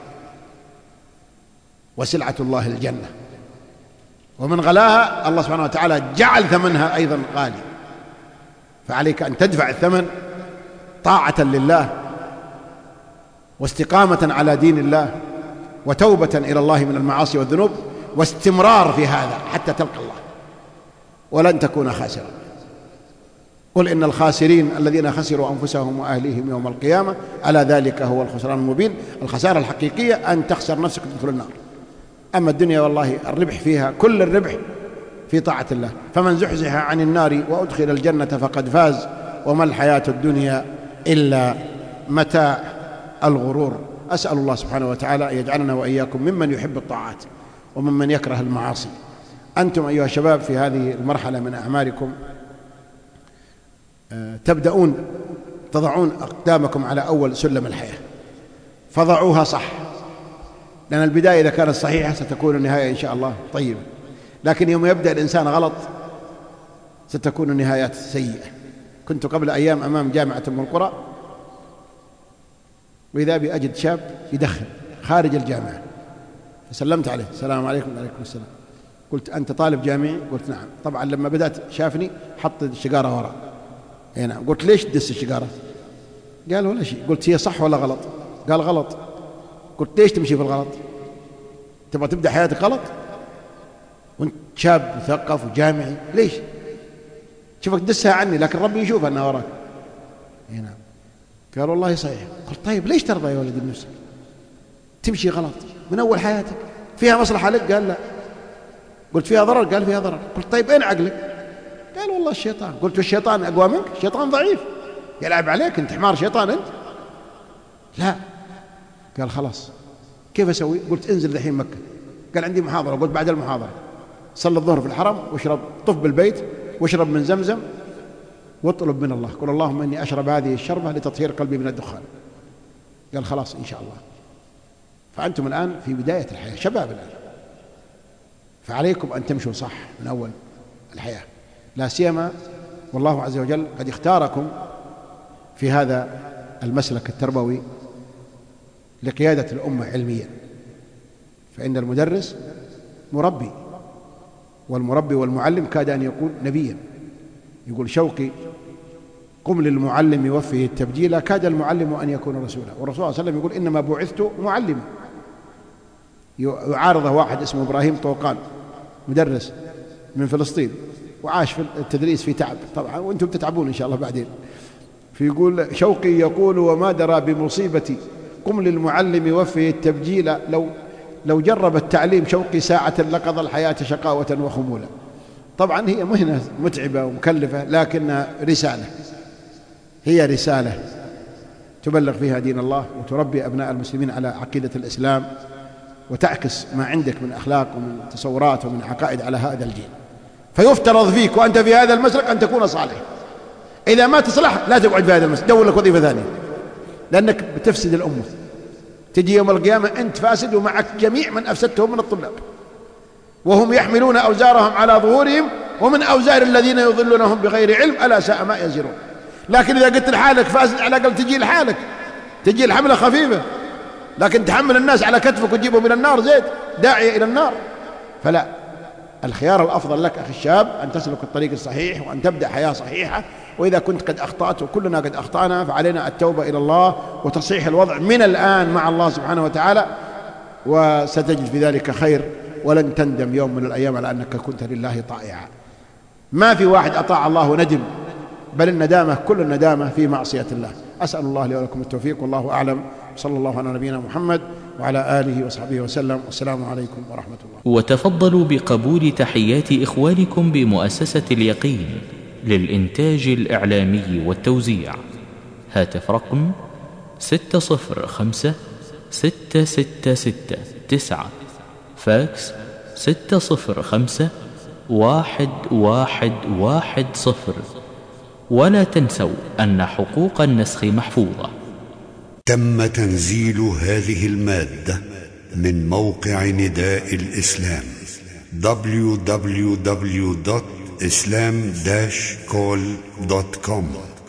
وسلعة الله الجنة، ومن غلاها الله سبحانه وتعالى جعل ثمنها أيضا غالي. فعليك أن تدفع الثمن طاعة لله، واستقامة على دين الله، وتوبة إلى الله من المعاصي والذنوب، واستمرار في هذا حتى تلقى الله، ولن تكون خاسرا. قل إن الخاسرين الذين خسروا أنفسهم وأهليهم يوم القيامة ألا ذلك هو الخسران المبين. الخسارة الحقيقية أن تخسر نفسك وتدخل النار. أما الدنيا والله الربح فيها، كل الربح في طاعة الله. فمن زحزح عن النار وأدخل الجنة فقد فاز، وما الحياة الدنيا إلا متاع الغرور. أسأل الله سبحانه وتعالى أن يجعلنا وإياكم ممن يحب الطاعات وممن يكره المعاصي. أنتم أيها الشباب في هذه المرحلة من أعماركم تبدأون تضعون أقدامكم على أول سلم الحياة، فضعوها صح، لأن البداية إذا كانت صحيحة ستكون النهاية إن شاء الله طيبة، لكن يوم يبدأ الإنسان غلط ستكون النهايات سيئة. كنت قبل أيام أمام جامعة أم القرى، وإذا بي أجد شاب يدخن خارج الجامعة، فسلمت عليه السلام عليكم. وعليكم السلام. قلت أنت طالب جامعي؟ قلت نعم. طبعا لما بدأت شافني حط الشجارة وراء. نعم. قلت ليش تدس الشجارة؟ قال ولا شيء. قلت هي صح ولا غلط؟ قال غلط. قلت ليش تمشي في الغلط؟ تبغى تبدأ حياتك غلط وانت شاب مثقف وجامعي؟ ليش؟ شوفك تدسها عني لكن ربي يشوف أنها وراك. نعم. قال والله صحيح. قلت طيب ليش ترضى يا ولد النفس تمشي غلط من أول حياتك؟ فيها مصلحة لك؟ قال لا. قلت فيها ضرر؟ قال فيها ضرر. قلت طيب أين عقلك؟ قال والله الشيطان. قلت والشيطان أقوى منك؟ الشيطان ضعيف يلعب عليك، أنت حمار شيطان أنت. لا. قال خلاص كيف أسوي؟ قلت انزل الحين مكة. قال عندي محاضرة. قلت بعد المحاضرة صلي الظهر في الحرم واشرب، طف بالبيت واشرب من زمزم واطلب من الله، قل اللهم إني أشرب هذه الشربة لتطهير قلبي من الدخان. قال خلاص إن شاء الله. فأنتم الآن في بداية الحياة، شباب الآن، فعليكم أن تمشوا صح من أول الحياة، لا سيما والله عز وجل قد اختاركم في هذا المسلك التربوي لقيادة الأمة علميا، فإن المدرس مربي، والمربي والمعلم كاد أن يكون نبيا. يقول شوقي: قم للمعلم يوفيه التبجيل، كاد المعلم أن يكون رسولا. والرسول صلى الله عليه وسلم يقول: إنما بعثت معلما. يعارضه واحد اسمه إبراهيم طوقان، مدرس من فلسطين، وعاش في التدريس في تعب طبعا، وأنتم تتعبون إن شاء الله بعدين. فيقول شوقي يقول: وما درى بمصيبتي، قم للمعلم يوفيه التبجيل، لو جرب التعليم شوقي ساعة لقضى الحياة شقاوة وخمولا. طبعا هي مهنة متعبة ومكلفة، لكنها رسالة، هي رسالة تبلغ فيها دين الله، وتربي أبناء المسلمين على عقيدة الإسلام، وتعكس ما عندك من أخلاق ومن تصورات ومن عقائد على هذا الجيل. فيفترض فيك وأنت في هذا المسلك أن تكون صالح. إذا ما تصلح لا تقعد في هذا المسلك، دور لك وظيفة ثانية، لأنك بتفسد الأمة. تجي يوم القيامة أنت فاسد ومعك جميع من أفسدتهم من الطلاب، وهم يحملون أوزارهم على ظهورهم ومن أوزار الذين يضلونهم بغير علم ألا ساء ما يزرون. لكن إذا قلت لحالك فاسد، على الأقل تجي لحالك، تجي الحملة خفيفة، لكن تحمل الناس على كتفك وتجيبهم إلى النار زيت داعية إلى النار. فلا، الخيار الأفضل لك أخي الشاب أن تسلك الطريق الصحيح، وأن تبدأ حياة صحيحة. وإذا كنت قد أخطأت، وكلنا قد أخطأنا، فعلينا التوبة إلى الله وتصحيح الوضع من الآن مع الله سبحانه وتعالى، وستجد في ذلك خير، ولن تندم يوم من الأيام على أنك كنت لله طائعا. ما في واحد أطاع الله وندم، بل الندامة كل الندامة في معصية الله. أسأل الله لي ولكم التوفيق، والله أعلم. صلى الله على نبينا محمد وعلى آله وصحبه وسلم، والسلام عليكم ورحمة الله. وتفضلوا بقبول تحيات إخوانكم بمؤسسة اليقين للإنتاج الإعلامي والتوزيع. هاتف رقم 605 666 9، فاكس 605 1110. ولا تنسوا أن حقوق النسخ محفوظة. تم تنزيل هذه المادة من موقع نداء الإسلام www.islam-call.com